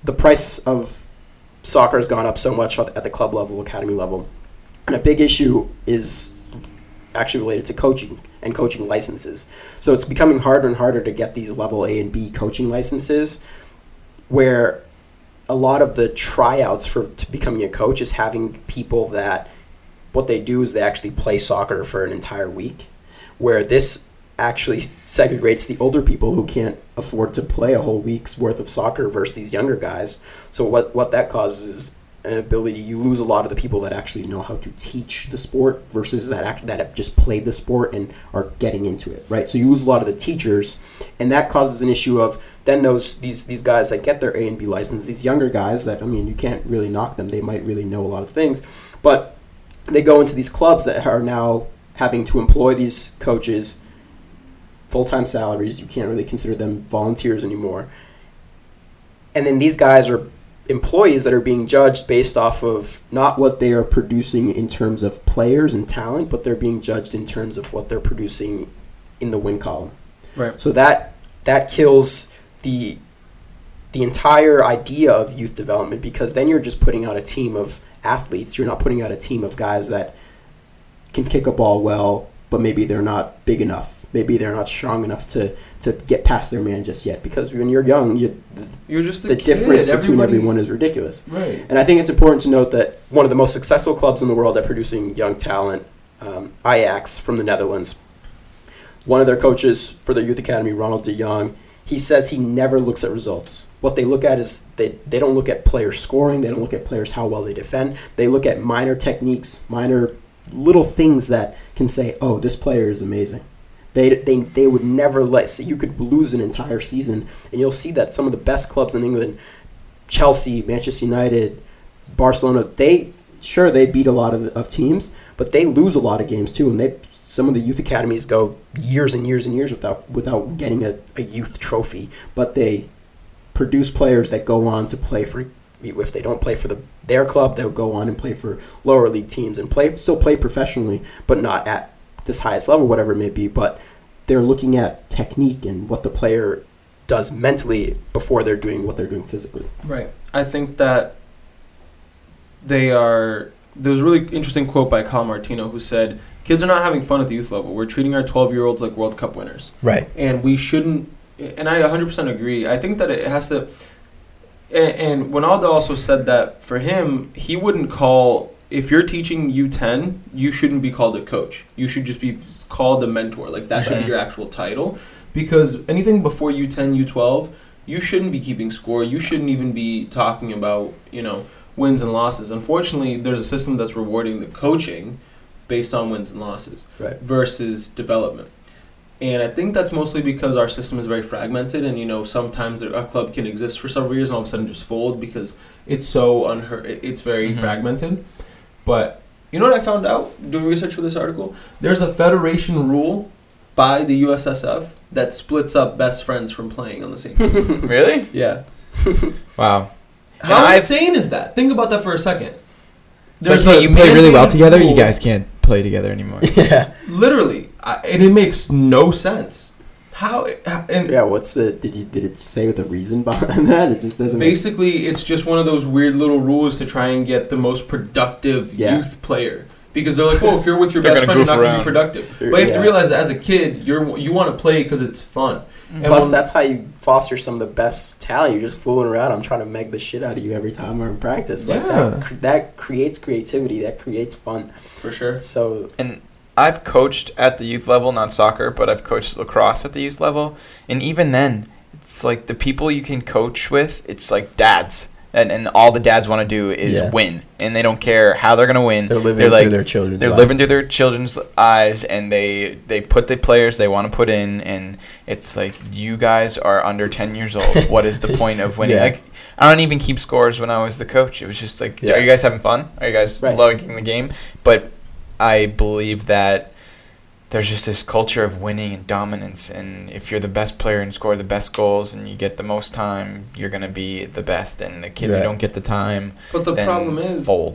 the price of soccer has gone up so much at the club level, academy level. And a big issue is actually related to coaching and coaching licenses. So it's becoming harder and harder to get these level A and B coaching licenses, where a lot of the tryouts to becoming a coach is having people that what they do is they actually play soccer for an entire week, where this actually segregates the older people who can't afford to play a whole week's worth of soccer versus these younger guys. So what that causes is an ability, you lose a lot of the people that actually know how to teach the sport versus that have just played the sport and are getting into it, right? So you lose a lot of the teachers, and that causes an issue of then these guys that get their A and B license, these younger guys that, I mean, you can't really knock them, they might really know a lot of things, but they go into these clubs that are now having to employ these coaches, full-time salaries. You can't really consider them volunteers anymore. And then these guys are employees that are being judged based off of not what they are producing in terms of players and talent, but they're being judged in terms of what they're producing in the win column. Right. So that kills the entire idea of youth development, because then you're just putting out a team of athletes. You're not putting out a team of guys that can kick a ball well, but maybe they're not big enough. Maybe they're not strong enough to get past their man just yet. Because when you're young, you're just the difference between everyone is ridiculous. Right. And I think it's important to note that one of the most successful clubs in the world at producing young talent, Ajax from the Netherlands, one of their coaches for their youth academy, Ronald de Jong, he says he never looks at results. What they look at is they don't look at players scoring. They don't look at players how well they defend. They look at minor techniques, minor little things that can say, oh, this player is amazing. They would never you could lose an entire season, and you'll see that some of the best clubs in England, Chelsea, Manchester United, Barcelona, they beat a lot of teams, but they lose a lot of games too, and some of the youth academies go years and years and years without getting a youth trophy, but they produce players that go on to play for, if they don't play for their club, they'll go on and play for lower league teams and still play professionally, but not at this highest level, whatever it may be. But they're looking at technique and what the player does mentally before they're doing what they're doing physically. Right. I think that there was a really interesting quote by Kyle Martino who said, kids are not having fun at the youth level. We're treating our 12-year-olds like World Cup winners. Right. And we shouldn't, and I 100% agree. I think that it has to, and Ronaldo also said that for him, he wouldn't call, if you're teaching U10, you shouldn't be called a coach. You should just be called a mentor. Like, that should be your actual title. Because anything before U10, U12, you shouldn't be keeping score. You shouldn't even be talking about, wins and losses. Unfortunately, there's a system that's rewarding the coaching based on wins and losses versus development. And I think that's mostly because our system is very fragmented, and sometimes a club can exist for several years and all of a sudden just fold because it's so it's very fragmented. But you know what I found out doing research for this article? There's a federation rule by the USSF that splits up best friends from playing on the same team. Really? Yeah. Wow. How insane is that? Think about that for a second. It's like you play really well together, you guys can't play together anymore. Yeah. Literally. And it makes no sense. Did it say the reason behind that? It just doesn't. Basically, it's just one of those weird little rules to try and get the most productive youth player. Because they're like, if you're with your best friend, you're not going to be productive. But you have to realize that as a kid, you want to play because it's fun. And plus, that's how you foster some of the best talent. You're just fooling around. I'm trying to meg the shit out of you every time we're in practice. Like that creates creativity. That creates fun. For sure. And I've coached at the youth level, not soccer, but I've coached lacrosse at the youth level. And even then, it's like the people you can coach with, it's like dads. And all the dads want to do is win. And they don't care how they're going to win. They're living through their children's lives. They're living through their children's eyes, and they put the players they want to put in. And it's like, you guys are under 10 years old. What is the point of winning? Like, I don't even keep scores when I was the coach. It was just like, are you guys having fun? Are you guys liking the game? But I believe that there's just this culture of winning and dominance, and if you're the best player and score the best goals and you get the most time, you're going to be the best, and the kids who don't get the time, but the problem is fold.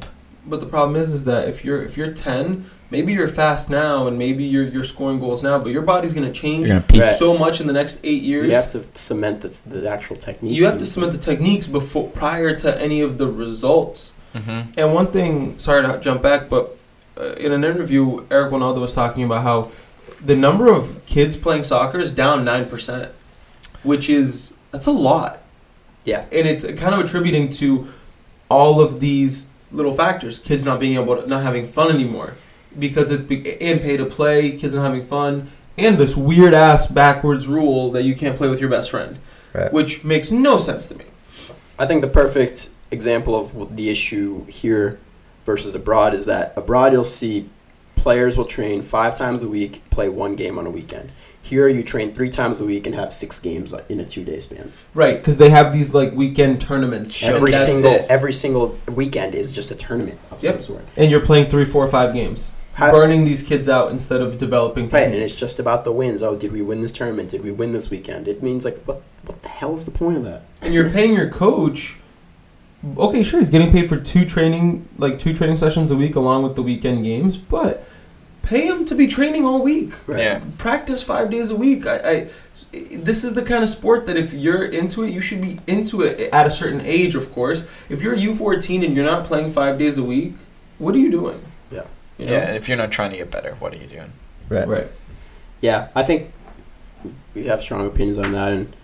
But the problem is that if you're 10, maybe you're fast now and maybe you're scoring goals now, but your body's going to change so much in the next 8 years. You have to cement the actual techniques. You have to cement the techniques prior to any of the results. Mm-hmm. And one thing, sorry to jump back, but in an interview, Eric Wynalda was talking about how the number of kids playing soccer is down 9%, that's a lot. Yeah. And it's kind of attributing to all of these little factors. Kids not being able to, not having fun anymore because and pay to play, kids not having fun, and this weird ass backwards rule that you can't play with your best friend, which makes no sense to me. I think the perfect example of the issue here versus abroad is that abroad you'll see players will train 5 times a week, play 1 game on a weekend. Here you train 3 times a week and have 6 games in a 2-day span. Right, because they have these like weekend tournaments. Every single weekend is just a tournament of some sort. And you're playing 3, 4, 5 games. Burning these kids out instead of developing technique. Right, and it's just about the wins. Oh, did we win this tournament? Did we win this weekend? It means like what the hell is the point of that? And you're paying your coach. Okay, sure, he's getting paid for 2 training sessions a week along with the weekend games, but pay him to be training all week. Right. Yeah. Practice 5 days a week. This is the kind of sport that if you're into it, you should be into it at a certain age, of course. If you're U14 and you're not playing 5 days a week, what are you doing? Yeah. You know? Yeah, and if you're not trying to get better, what are you doing? Right. Yeah, I think we have strong opinions on that, and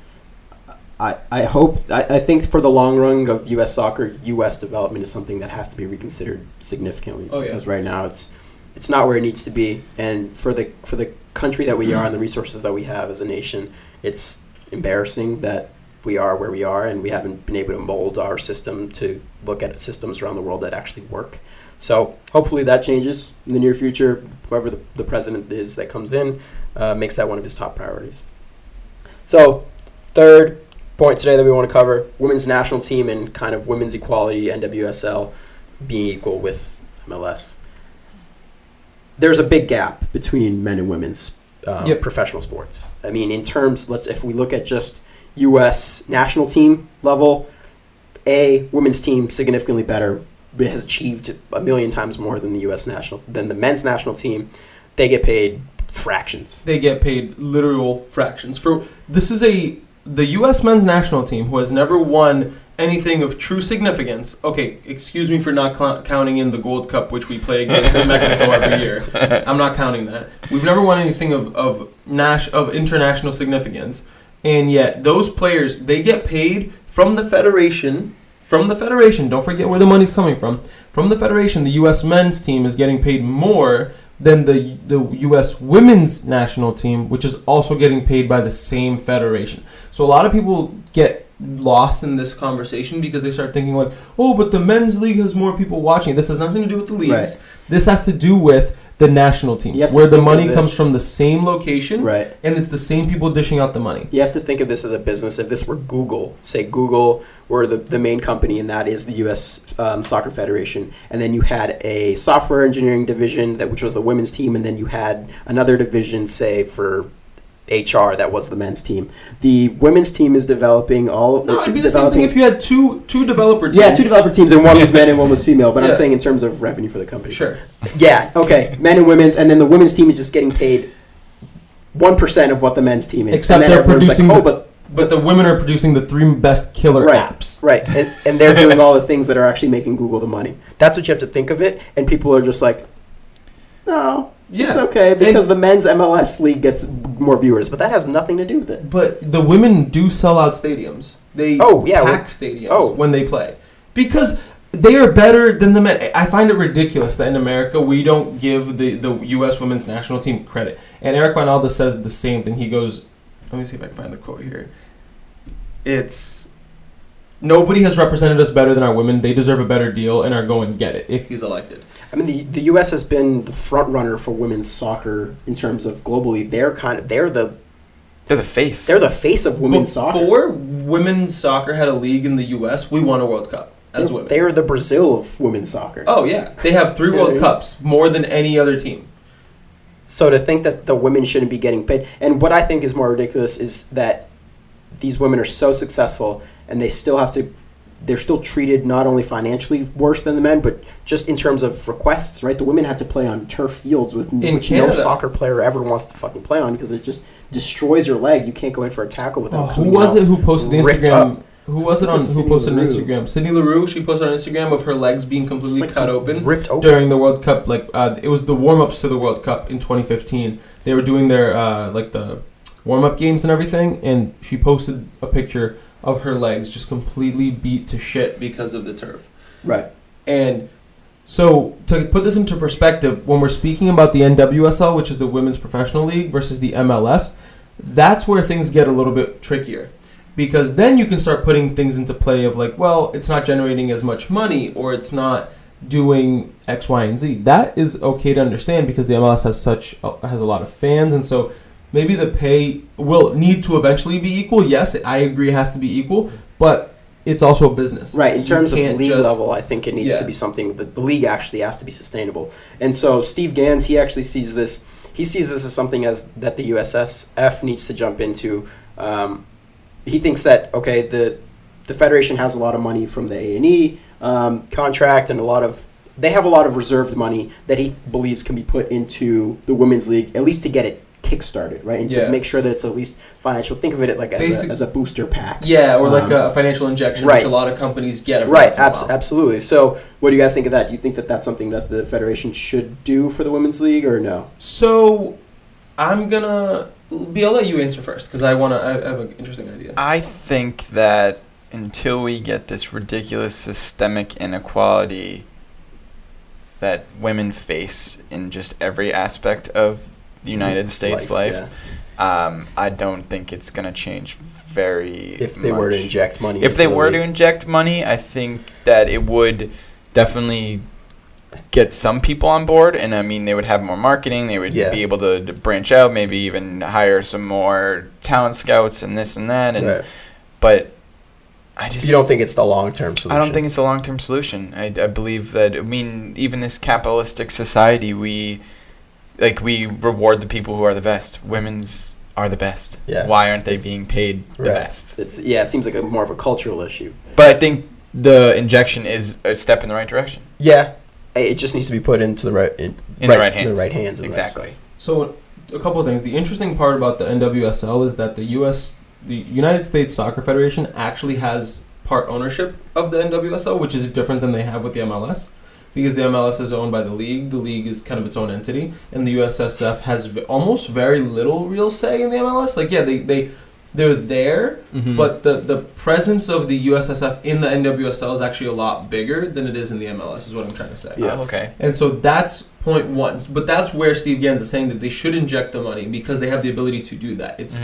I think for the long run of U.S. soccer, U.S. development is something that has to be reconsidered significantly. Oh, yeah. Because right now it's not where it needs to be, and for the country that we are and the resources that we have as a nation, it's embarrassing that we are where we are and we haven't been able to mold our system to look at systems around the world that actually work. So hopefully that changes in the near future. Whoever the president is that comes in makes that one of his top priorities. So third point today that we want to cover, women's national team and kind of women's equality, NWSL being equal with MLS. There's a big gap between men and women's professional sports. I mean, in terms, if we look at just U.S. national team level, women's team significantly better, has achieved 1 million times more than the men's national team. They get paid fractions. They get paid literal fractions. The U.S. men's national team, who has never won anything of true significance. Okay, excuse me for not counting in the Gold Cup, which we play against Mexico every year. I'm not counting that. We've never won anything of international significance, and yet those players, they get paid from the federation. From the federation, don't forget where the money's coming from. From the federation, the U.S. men's team is getting paid more than the U.S. women's national team, which is also getting paid by the same federation. So a lot of people get lost in this conversation because they start thinking like, oh, but the men's league has more people watching. This has nothing to do with the leagues. Right. This has to do with the national teams, where the money comes from the same location, right, and it's the same people dishing out the money. You have to think of this as a business. If this were Google, say Google were the main company, and that is the U.S. Soccer Federation, and then you had a software engineering division, which was the women's team, and then you had another division, say, for HR, that was the men's team. The women's team is developing all... No, it'd be the same thing if you had two developer teams. Yeah, 2 developer teams, and one was men and one was female, but I'm saying in terms of revenue for the company. Sure. Yeah, okay, men and women's, and then the women's team is just getting paid 1% of what the men's team is. Except they're producing... But the women are producing the 3 best killer apps. Right, and they're doing all the things that are actually making Google the money. That's what you have to think of it, and people are just like, no... Yeah. It's okay because the men's MLS league gets more viewers, but that has nothing to do with it. But the women do sell out stadiums. They pack stadiums when they play because they are better than the men. I find it ridiculous that in America we don't give the U.S. women's national team credit. And Eric Wynalda says the same thing. He goes, let me see if I can find the quote here. It's, nobody has represented us better than our women. They deserve a better deal and are going to get it if he's elected. I mean, the U.S. has been the front runner for women's soccer in terms of globally. They're the face. They're the face of women's soccer. Before women's soccer had a league in the U.S., we won a World Cup as women. They're the Brazil of women's soccer. Oh yeah, they have 3 World Cups, more than any other team. So to think that the women shouldn't be getting paid, and what I think is more ridiculous is that these women are so successful and they still have to they're still treated not only financially worse than the men, but just in terms of requests, right? The women had to play on turf fields which no soccer player ever wants to fucking play on because it just destroys your leg. You can't go in for a tackle without who was it who posted the Instagram? Who was it on? Who posted on Instagram? Sydney Leroux. She posted on Instagram of her legs being completely cut open, ripped open during the World Cup. Like it was the warm-ups to the World Cup in 2015. They were doing their like the warm-up games and everything, and she posted a picture of her legs just completely beat to shit because of the turf. Right. And so to put this into perspective, when we're speaking about the NWSL, which is the Women's Professional League, versus the MLS, that's where things get a little bit trickier. Because then you can start putting things into play of like, well, it's not generating as much money or it's not doing X, Y, and Z. That is okay to understand because the MLS has a lot of fans, and so maybe the pay will need to eventually be equal. Yes, I agree it has to be equal, but it's also a business. Right, in terms of league level, I think it needs to be something that the league actually has to be sustainable. And so Steve Gans, he actually sees this as something that the USSF needs to jump into. He thinks that, okay, the federation has a lot of money from the A&E contract and they have a lot of reserved money that he believes can be put into the women's league, at least to get it kick-started, right? And to make sure that it's at least financial. Think of it like as a booster pack. Yeah, or like a financial injection, which a lot of companies get. Absolutely. So what do you guys think of that? Do you think that that's something that the federation should do for the women's league or no? So I'm going to... I'll let you answer first because I have an interesting idea. I think that until we get this ridiculous systemic inequality that women face in just every aspect of the United States life, I don't think it's going to change if they were to inject money. If they were to inject money, I think that it would definitely get some people on board, and I mean they would have more marketing, they would be able to branch out, maybe even hire some more talent scouts and this and that, but you don't think it's the long-term solution? I don't think it's the long-term solution. I believe that, I mean, even this capitalistic society, we reward the people who are the best. Women's are the best. Yeah. Why aren't they being paid the best? It seems like more of a cultural issue. But I think the injection is a step in the right direction. Yeah. It just needs to be put into the right hands. Exactly. So a couple of things. The interesting part about the NWSL is that the United States Soccer Federation actually has part ownership of the NWSL, which is different than they have with the MLS. Because the MLS is owned by the league is kind of its own entity, and the USSF has almost very little real say in the MLS. Like, they're there, but the presence of the USSF in the NWSL is actually a lot bigger than it is in the MLS, is what I'm trying to say. Yeah, okay. And so that's point one. But that's where Steve Gans is saying that they should inject the money because they have the ability to do that. It's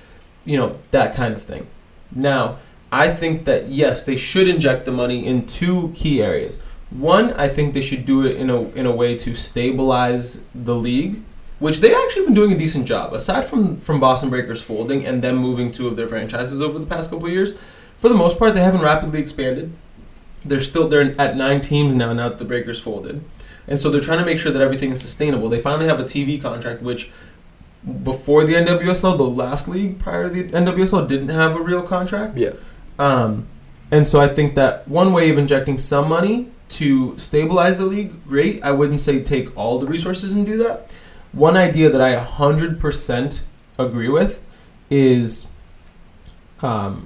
that kind of thing. Now, I think that, yes, they should inject the money in two key areas. One, I think they should do it in a way to stabilize the league, which they've actually been doing a decent job. Aside from Boston Breakers folding and them moving two of their franchises over the past couple of years, for the most part, they haven't rapidly expanded. They're at 9 teams now that the Breakers folded. And so they're trying to make sure that everything is sustainable. They finally have a TV contract, which before the NWSL, the last league prior to the NWSL, didn't have a real contract. Yeah. And so I think that one way of injecting some money to stabilize the league, great. I wouldn't say take all the resources and do that. One idea that I 100% agree with is, where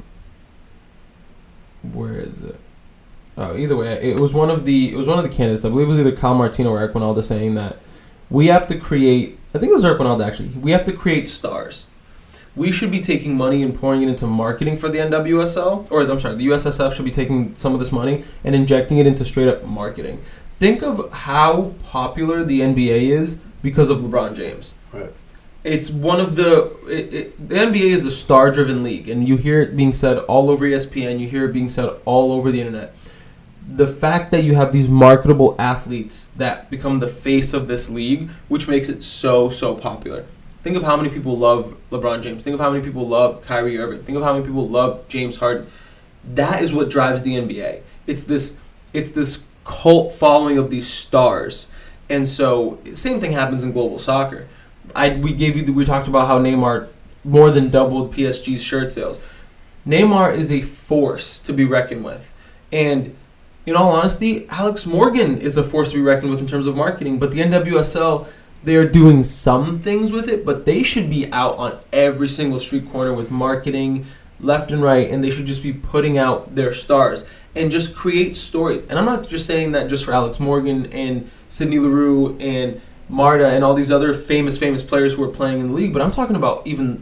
is it? Oh, either way, it was one of the candidates. I believe it was either Kyle Martino or Eric Winalda saying that we have to create. I think it was Eric Winalda actually. We have to create stars. We should be taking money and pouring it into marketing for the NWSL, or I'm sorry, the USSF should be taking some of this money and injecting it into straight up marketing. Think of how popular the NBA is because of LeBron James. Right. It's one of the NBA is a star-driven league, and you hear it being said all over ESPN. You hear it being said all over the internet. The fact that you have these marketable athletes that become the face of this league, which makes it so popular. Think of how many people love LeBron James. Think of how many people love Kyrie Irving. Think of how many people love James Harden. That is what drives the NBA. It's this cult following of these stars. And so, same thing happens in global soccer. We talked about how Neymar more than doubled PSG's shirt sales. Neymar is a force to be reckoned with. And in all honesty, Alex Morgan is a force to be reckoned with in terms of marketing. But the NWSL, they're doing some things with it, but they should be out on every single street corner with marketing left and right, and they should just be putting out their stars and just create stories. And I'm not just saying that just for Alex Morgan and Sydney Leroux and Marta and all these other famous players who are playing in the league, but I'm talking about even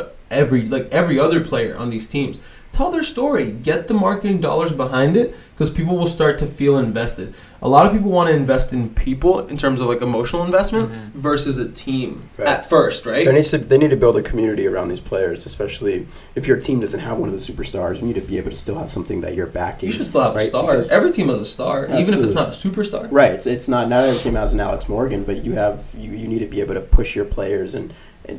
every other player on these teams. Tell their story. Get the marketing dollars behind it, because people will start to feel invested. A lot of people want to invest in people in terms of like emotional investment versus a team at first, right? They need to build a community around these players, especially if your team doesn't have one of the superstars. You need to be able to still have something that you're backing. You should still have a star. Because every team has a star, even if it's not a superstar. Right. It's not every team has an Alex Morgan, but you need to be able to push your players. And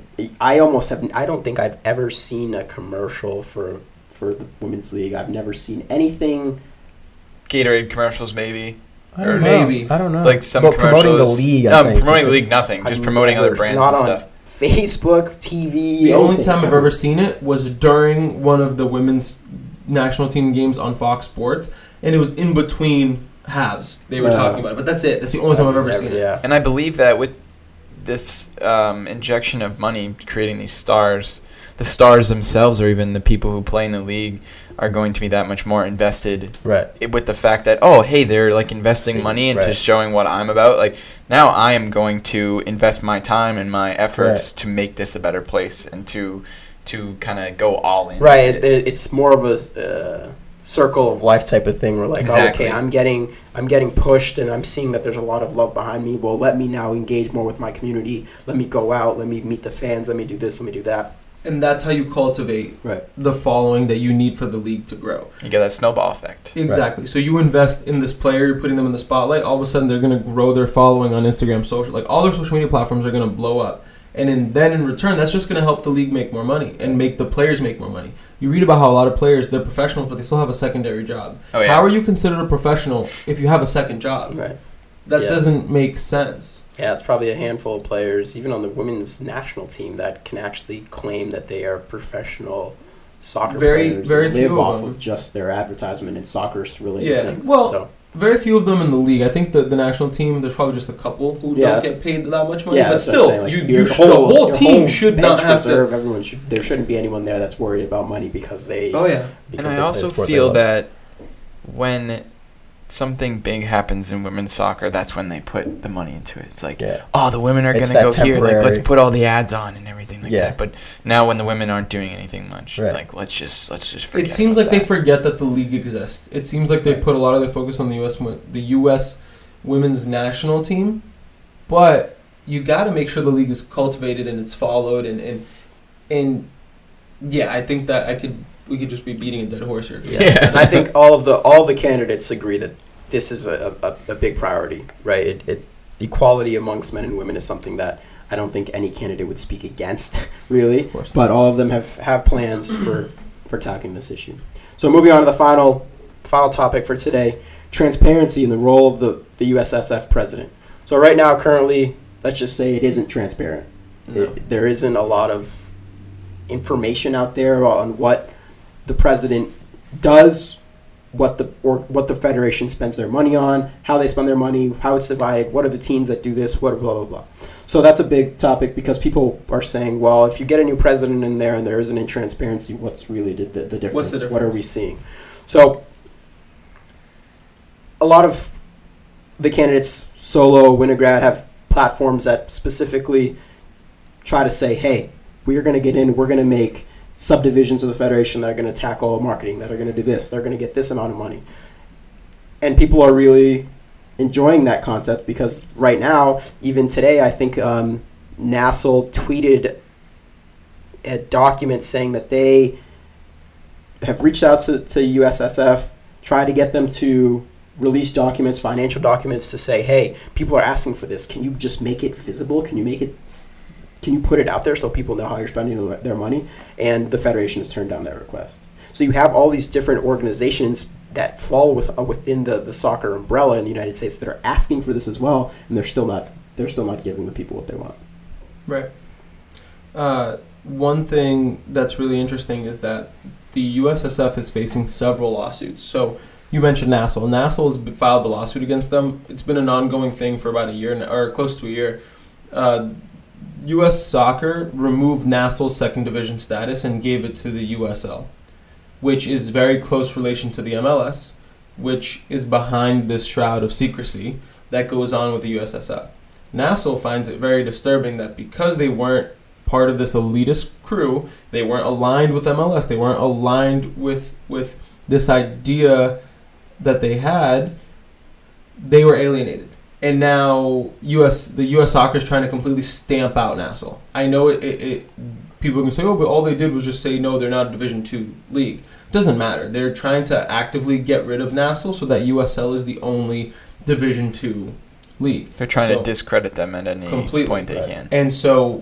I don't think I've ever seen a commercial for the women's league. I've never seen anything. Gatorade commercials, maybe. I don't know. Like some but commercials. Promoting the league. Promoting the league, nothing. Just promoting other brands and stuff. On Facebook, TV. The only time I've ever seen it was during one of the women's national team games on Fox Sports, and it was in between halves. They were talking about it, but that's it. That's the only time I've ever seen it. And I believe that with this injection of money creating these stars, the stars themselves, or even the people who play in the league, are going to be that much more invested with the fact that, they're like investing money into showing what I'm about. Like, now I am going to invest my time and my efforts to make this a better place and to kind of go all in. Right. It's more of a circle of life type of thing. We're like, okay, I'm getting pushed, and I'm seeing that there's a lot of love behind me. Well, let me now engage more with my community. Let me go out. Let me meet the fans. Let me do this. Let me do that. And that's how you cultivate the following that you need for the league to grow. You get that snowball effect. Exactly. So you invest in this player, you're putting them in the spotlight, all of a sudden they're going to grow their following on Instagram, social. Like, all their social media platforms are going to blow up. And then in return, that's just going to help the league make more money and make the players make more money. You read about how a lot of players, they're professionals, but they still have a secondary job. Oh, yeah. How are you considered a professional if you have a second job? Right. That doesn't make sense. Yeah, it's probably a handful of players, even on the women's national team, that can actually claim that they are professional soccer players. Very few live off of just their advertisement and soccer-related things. Well, very few of them in the league. I think the national team, there's probably just a couple who don't get paid that much money. Yeah, but still, the whole team should not have to. There shouldn't be anyone there that's worried about money because they. Oh yeah, and I also feel that when something big happens in women's soccer, that's when they put the money into it. It's like, the women are going to go here. Like, let's put all the ads on and everything like that. But now when the women aren't doing anything much, like, let's just forget. It seems like they forget that the league exists. It seems like they put a lot of their focus on the U.S. women's national team, but you got to make sure the league is cultivated and it's followed. And I think that we could just be beating a dead horse here. Yeah. And I think all of the candidates agree that this is a big priority, right? Equality amongst men and women is something that I don't think any candidate would speak against, really. But all of them have plans for tackling this issue. So moving on to the final topic for today, transparency in the role of the USSF president. So right now, currently, let's just say it isn't transparent. No. There isn't a lot of information out there on what the president does, what the federation spends their money on, how they spend their money, how it's divided, what are the teams that do this, what blah blah blah. So that's a big topic because people are saying, well, if you get a new president in there and there isn't any transparency, what's really the difference? What's the difference? What are we seeing? So a lot of the candidates, Solo, Winograd, have platforms that specifically try to say, hey, we're going to get in, we're going to make subdivisions of the federation that are going to tackle marketing, that are going to do this, they're going to get this amount of money. And people are really enjoying that concept because right now, even today, I think NASL tweeted a document saying that they have reached out to USSF, tried to get them to release documents, financial documents, to say, hey, people are asking for this. Can you just make it visible? Can you put it out there so people know how you're spending their money? And the federation has turned down that request. So you have all these different organizations that fall within the soccer umbrella in the United States that are asking for this as well, and they're still not giving the people what they want. Right. One thing that's really interesting is that the USSF is facing several lawsuits. So you mentioned Nassau. Nassau has filed a lawsuit against them. It's been an ongoing thing for about a year, or close to a year. U.S. Soccer removed Nassau's second division status and gave it to the USL, which is very close relation to the MLS, which is behind this shroud of secrecy that goes on with the USSF. Nassau finds it very disturbing that because they weren't part of this elitist crew, they weren't aligned with MLS, they weren't aligned with this idea that they had, they were alienated. And now the U.S. Soccer is trying to completely stamp out Nassau. I know it people can say, oh, but all they did was just say, no, they're not a Division II league. It doesn't matter. They're trying to actively get rid of Nassau so that USL is the only Division II league. They're trying to discredit them at any point they can. And so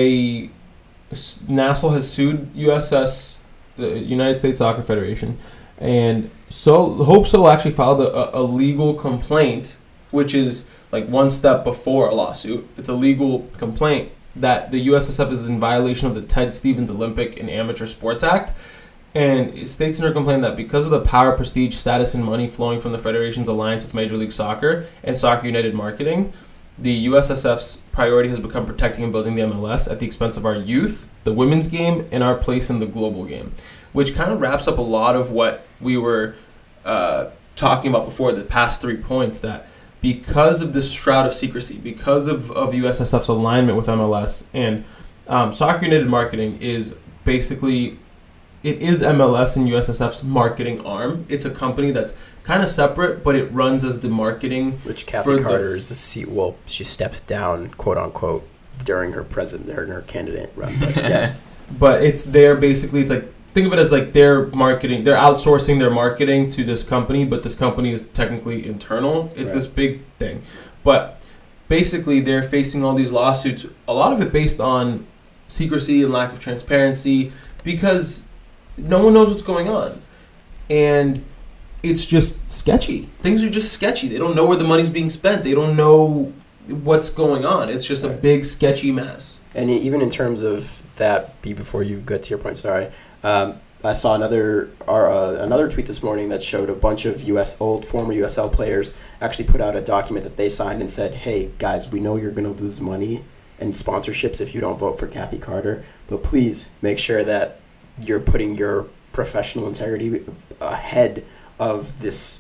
Nassau has sued USS, the United States Soccer Federation, and Hope So actually filed a legal complaint, which is like one step before a lawsuit. It's a legal complaint that the USSF is in violation of the Ted Stevens Olympic and Amateur Sports Act. And it states in her complaint that because of the power, prestige, status, and money flowing from the Federation's alliance with Major League Soccer and Soccer United marketing, the USSF's priority has become protecting and building the MLS at the expense of our youth, the women's game, and our place in the global game, which kind of wraps up a lot of what we were talking about before, the past 3 points, that because of this shroud of secrecy, because of USSF's alignment with MLS, and Soccer United marketing is basically... It is MLS and USSF's marketing arm. It's a company that's kind of separate, but it runs as the marketing. Which Kathy Carter is the seat. Well, she stepped down, quote unquote, during her candidate run. But yes, but it's there basically. It's like, think of it as like their marketing. They're outsourcing their marketing to this company, but this company is technically internal. It's this big thing, but basically they're facing all these lawsuits. A lot of it based on secrecy and lack of transparency, because no one knows what's going on. And it's just sketchy. Things are just sketchy. They don't know where the money's being spent. They don't know what's going on. It's just a big, sketchy mess. And even in terms of that, before you get to your point, sorry, I saw another tweet this morning that showed a bunch of former USL players actually put out a document that they signed and said, hey, guys, we know you're going to lose money and sponsorships if you don't vote for Kathy Carter, but please make sure that you're putting your professional integrity ahead of this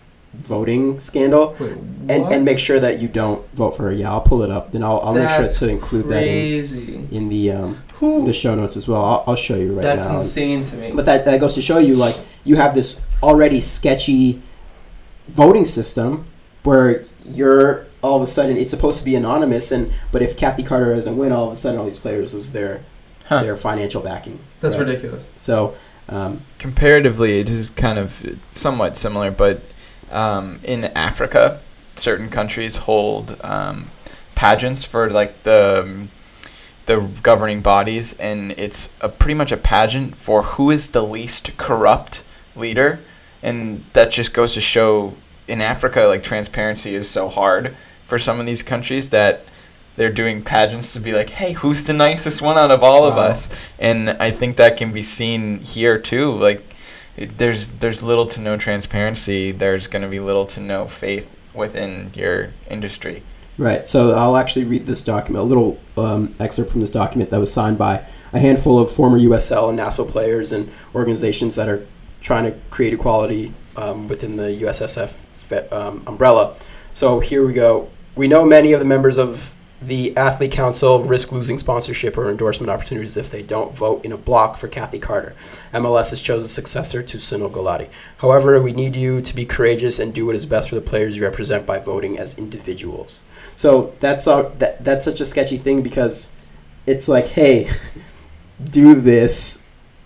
voting scandal. Wait, and make sure that you don't vote for her. Yeah, I'll pull it up. Then I'll make sure to include crazy. that in the show notes as well. I'll show you right now. That's insane to me. But that goes to show you, like, you have this already sketchy voting system where you're all of a sudden, it's supposed to be anonymous, but if Kathy Carter doesn't win, all of a sudden all these players lose their financial backing. That's ridiculous. So comparatively, it is kind of somewhat similar, but in Africa, certain countries hold pageants for like the governing bodies, and it's pretty much a pageant for who is the least corrupt leader, and that just goes to show in Africa, like, transparency is so hard for some of these countries that they're doing pageants to be like, hey, who's the nicest one out of all of us? And I think that can be seen here too. Like, there's little to no transparency. There's going to be little to no faith within your industry. Right. So I'll actually read this document, a little excerpt from this document that was signed by a handful of former USL and Nassau players and organizations that are trying to create equality within the USSF umbrella. So here we go. We know many of the members of the Athlete Council risk losing sponsorship or endorsement opportunities if they don't vote in a block for Kathy Carter. MLS has chosen a successor to Sunil Gulati. However, we need you to be courageous and do what is best for the players you represent by voting as individuals. So that's such a sketchy thing, because it's like, hey, do this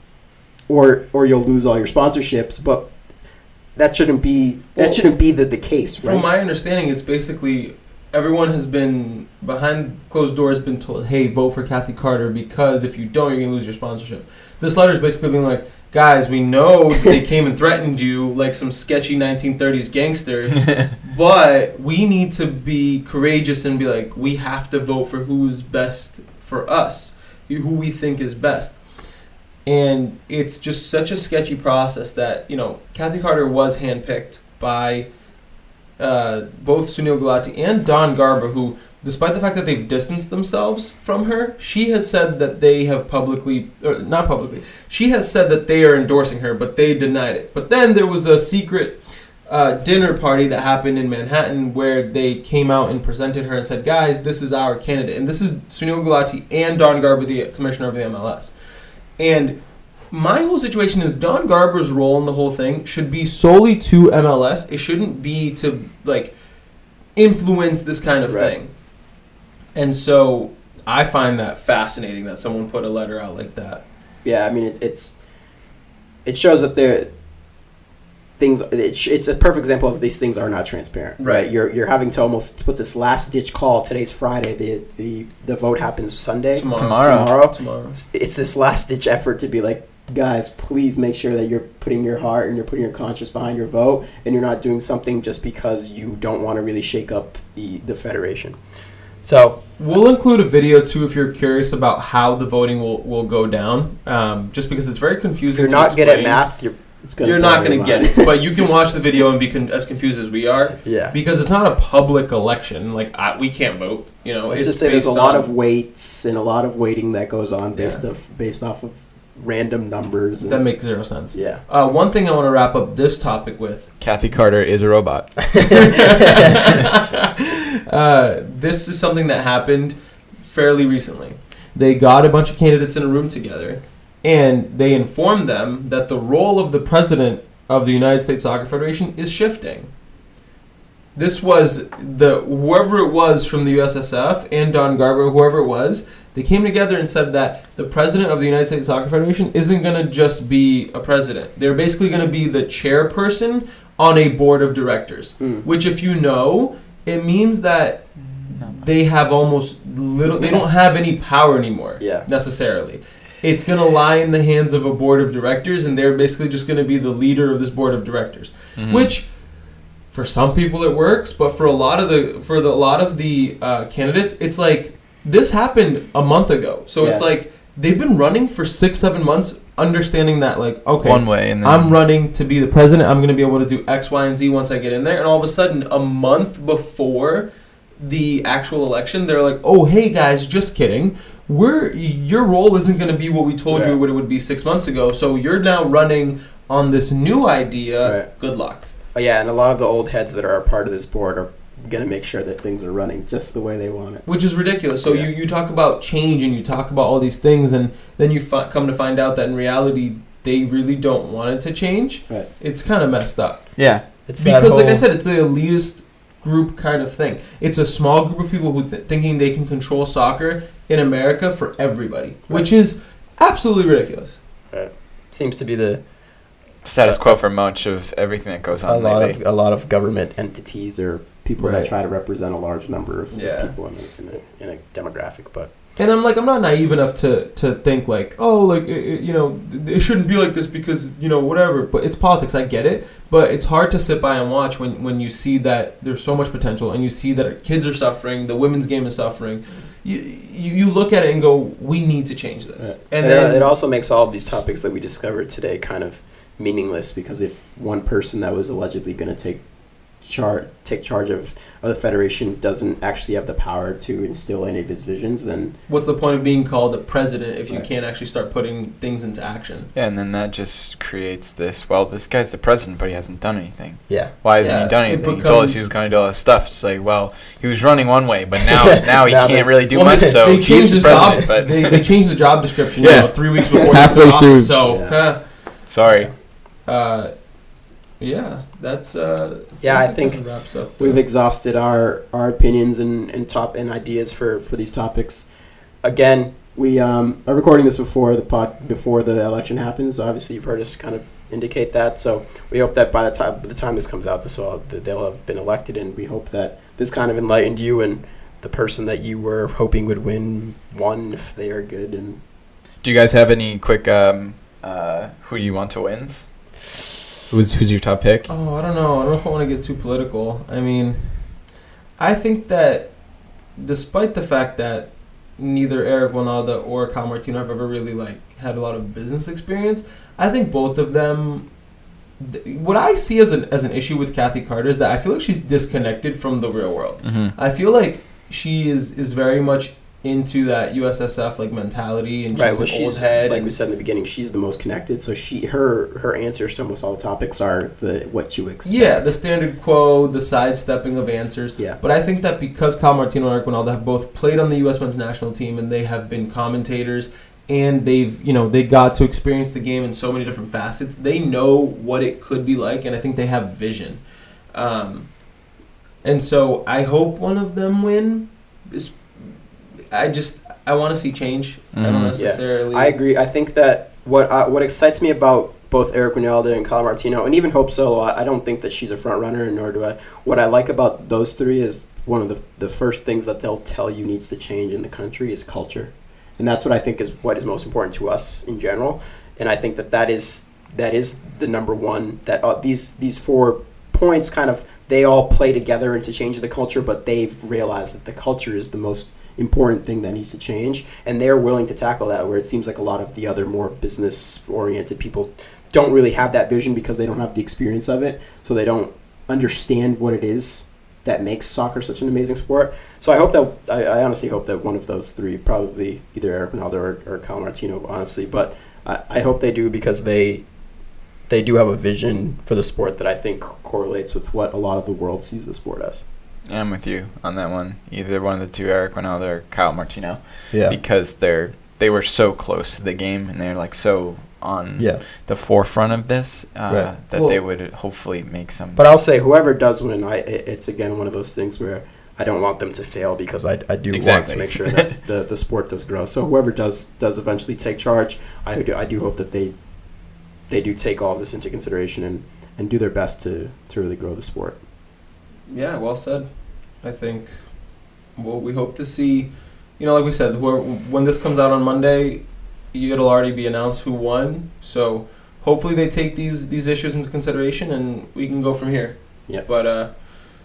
or you'll lose all your sponsorships, but that shouldn't be the case, right? From my understanding, it's basically everyone has been, behind closed doors, been told, hey, vote for Kathy Carter, because if you don't, you're going to lose your sponsorship. This letter is basically being like, guys, we know they came and threatened you like some sketchy 1930s gangster, but we need to be courageous and be like, we have to vote for who's best for us, who we think is best. And it's just such a sketchy process that, Kathy Carter was handpicked by both Sunil Gulati and Don Garber, who, despite the fact that they've distanced themselves from her, she has said that they have not publicly, she has said that they are endorsing her, but they denied it. But then there was a secret dinner party that happened in Manhattan where they came out and presented her and said, guys, this is our candidate. And this is Sunil Gulati and Don Garber, the commissioner of the MLS. And my whole situation is Don Garber's role in the whole thing should be solely to MLS. It shouldn't be to, influence this kind of thing. And so I find that fascinating that someone put a letter out like that. Yeah, I mean, it shows that it's a perfect example of these things are not transparent. Right. You're having to almost put this last ditch call. Today's Friday. The vote happens Sunday. Tomorrow. It's this last ditch effort to be like, guys, please make sure that you're putting your heart and you're putting your conscience behind your vote, and you're not doing something just because you don't want to really shake up the federation. So we'll include a video too if you're curious about how the voting will go down. Just because it's very confusing. If you're not good at math, you're not going to get it, but you can watch the video and be as confused as we are. Yeah. Because it's not a public election. We can't vote. Let's just say there's a lot of weights and a lot of weighting that goes on based off of random numbers. That makes zero sense. Yeah. One thing I want to wrap up this topic with. Kathy Carter is a robot. This is something that happened fairly recently. They got a bunch of candidates in a room together, and they informed them that the role of the president of the United States Soccer Federation is shifting. This was whoever it was from the USSF and Don Garber, whoever it was, they came together and said that the president of the United States Soccer Federation isn't going to just be a president. They're basically going to be the chairperson on a board of directors, which, if you know, it means that they have they don't have any power anymore, necessarily. It's going to lie in the hands of a board of directors, and they're basically just going to be the leader of this board of directors, which, for some people it works, but for a lot of the candidates, it's like this happened a month ago. So it's like they've been running for 6-7 months, understanding that okay, one way, and then I'm running to be the president. I'm going to be able to do X, Y, and Z once I get in there, and all of a sudden, a month before the actual election, they're like, "Oh, hey guys, just kidding. Your role isn't going to be what we told you what it would be 6 months ago. So you're now running on this new idea. Right. Good luck." Yeah, and a lot of the old heads that are a part of this board are going to make sure that things are running just the way they want it. Which is ridiculous. So you talk about change and you talk about all these things, and then you come to find out that in reality they really don't want it to change. Right. It's kind of messed up. Yeah. Because, like I said, it's the elitist group kind of thing. It's a small group of people who thinking they can control soccer in America for everybody, which is absolutely ridiculous. Right. Seems to be the status quo for much of everything that goes on lately. A lot of government entities or people that try to represent a large number of people in a demographic, but. And I'm not naive enough to think it shouldn't be like this because whatever. But it's politics. I get it, but it's hard to sit by and watch when you see that there's so much potential and you see that kids are suffering, the women's game is suffering. You look at it and go, we need to change this. Yeah. And then, it also makes all of these topics that we discovered today kind of meaningless, because if one person that was allegedly going to take charge of the federation doesn't actually have the power to instill any of his visions, then what's the point of being called a president if you can't actually start putting things into action? Yeah, and then that just creates this guy's the president, but he hasn't done anything. Yeah. Why hasn't he done anything? He told us he was going to do all this stuff. It's like, he was running one way, but now he can't really do much, so he's the president. But they changed the job description 3 weeks before halfway through. So, sorry. That's I think we've exhausted our opinions and ideas for these topics. Again, we are recording this before the election happens. Obviously, you've heard us kind of indicate that. So we hope that by the time this comes out, they'll have been elected, and we hope that this kind of enlightened you and the person that you were hoping would won if they are good. And do you guys have any quick who do you want to win? Who's your top pick? Oh, I don't know. I don't know if I want to get too political. I mean, I think that despite the fact that neither Eric Wynalda or Kyle Martino have ever really had a lot of business experience. I think both of them. What I see as an issue with Kathy Carter is that I feel like she's disconnected from the real world. Mm-hmm. I feel like she is very much into that USSF like mentality, and she's an old head. Like we said in the beginning, she's the most connected. So her answers to almost all the topics are what you expect. Yeah, the standard quo, the sidestepping of answers. Yeah. But I think that because Kyle Martino and Eric Wynalda have both played on the U.S. men's national team, and they have been commentators, and they got to experience the game in so many different facets, they know what it could be like, and I think they have vision. And so I hope one of them win. I want to see change. Mm-hmm. I don't necessarily. Yeah, I agree. I think that what excites me about both Eric Wynalda and Kyle Martino, and even Hope Solo, I don't think that she's a front runner, nor do I. What I like about those three is one of the first things that they'll tell you needs to change in the country is culture, and that's what I think is what is most important to us in general. And I think that is the number one. That these 4 points kind of they all play together into changing the culture, but they've realized that the culture is the most important thing that needs to change, and they're willing to tackle that, where it seems like a lot of the other more business-oriented people don't really have that vision because they don't have the experience of it, so they don't understand what it is that makes soccer such an amazing sport. So I hope that I honestly hope that one of those three, probably either Eric Wynalda or Kyle Martino, honestly, but I hope they do, because they do have a vision for the sport that I think correlates with what a lot of the world sees the sport as. Yeah, I'm with you on that one. Either one of the two, Eric Wynalda or Kyle Martino. Yeah. Because they were so close to the game, and they're like so on the forefront of this they would hopefully make some. But I'll say whoever does win, it's again one of those things where I don't want them to fail, because I do want to make sure that the sport does grow. So whoever does eventually take charge, I do hope that they do take all of this into consideration and do their best to really grow the sport. Yeah, well said. I think we hope to see, like we said, when this comes out on Monday, it'll already be announced who won. So hopefully they take these issues into consideration, and we can go from here. Yeah. But,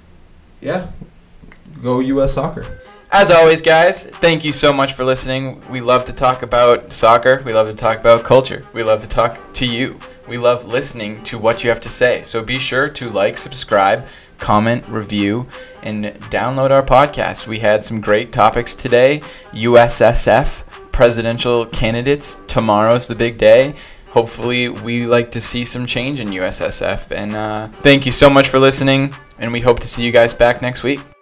go U.S. Soccer. As always, guys, thank you so much for listening. We love to talk about soccer. We love to talk about culture. We love to talk to you. We love listening to what you have to say. So be sure to like, subscribe, comment, review, and download our podcast. We had some great topics today. USSF, presidential candidates. Tomorrow's the big day. Hopefully, we like to see some change in USSF. And thank you so much for listening, and we hope to see you guys back next week.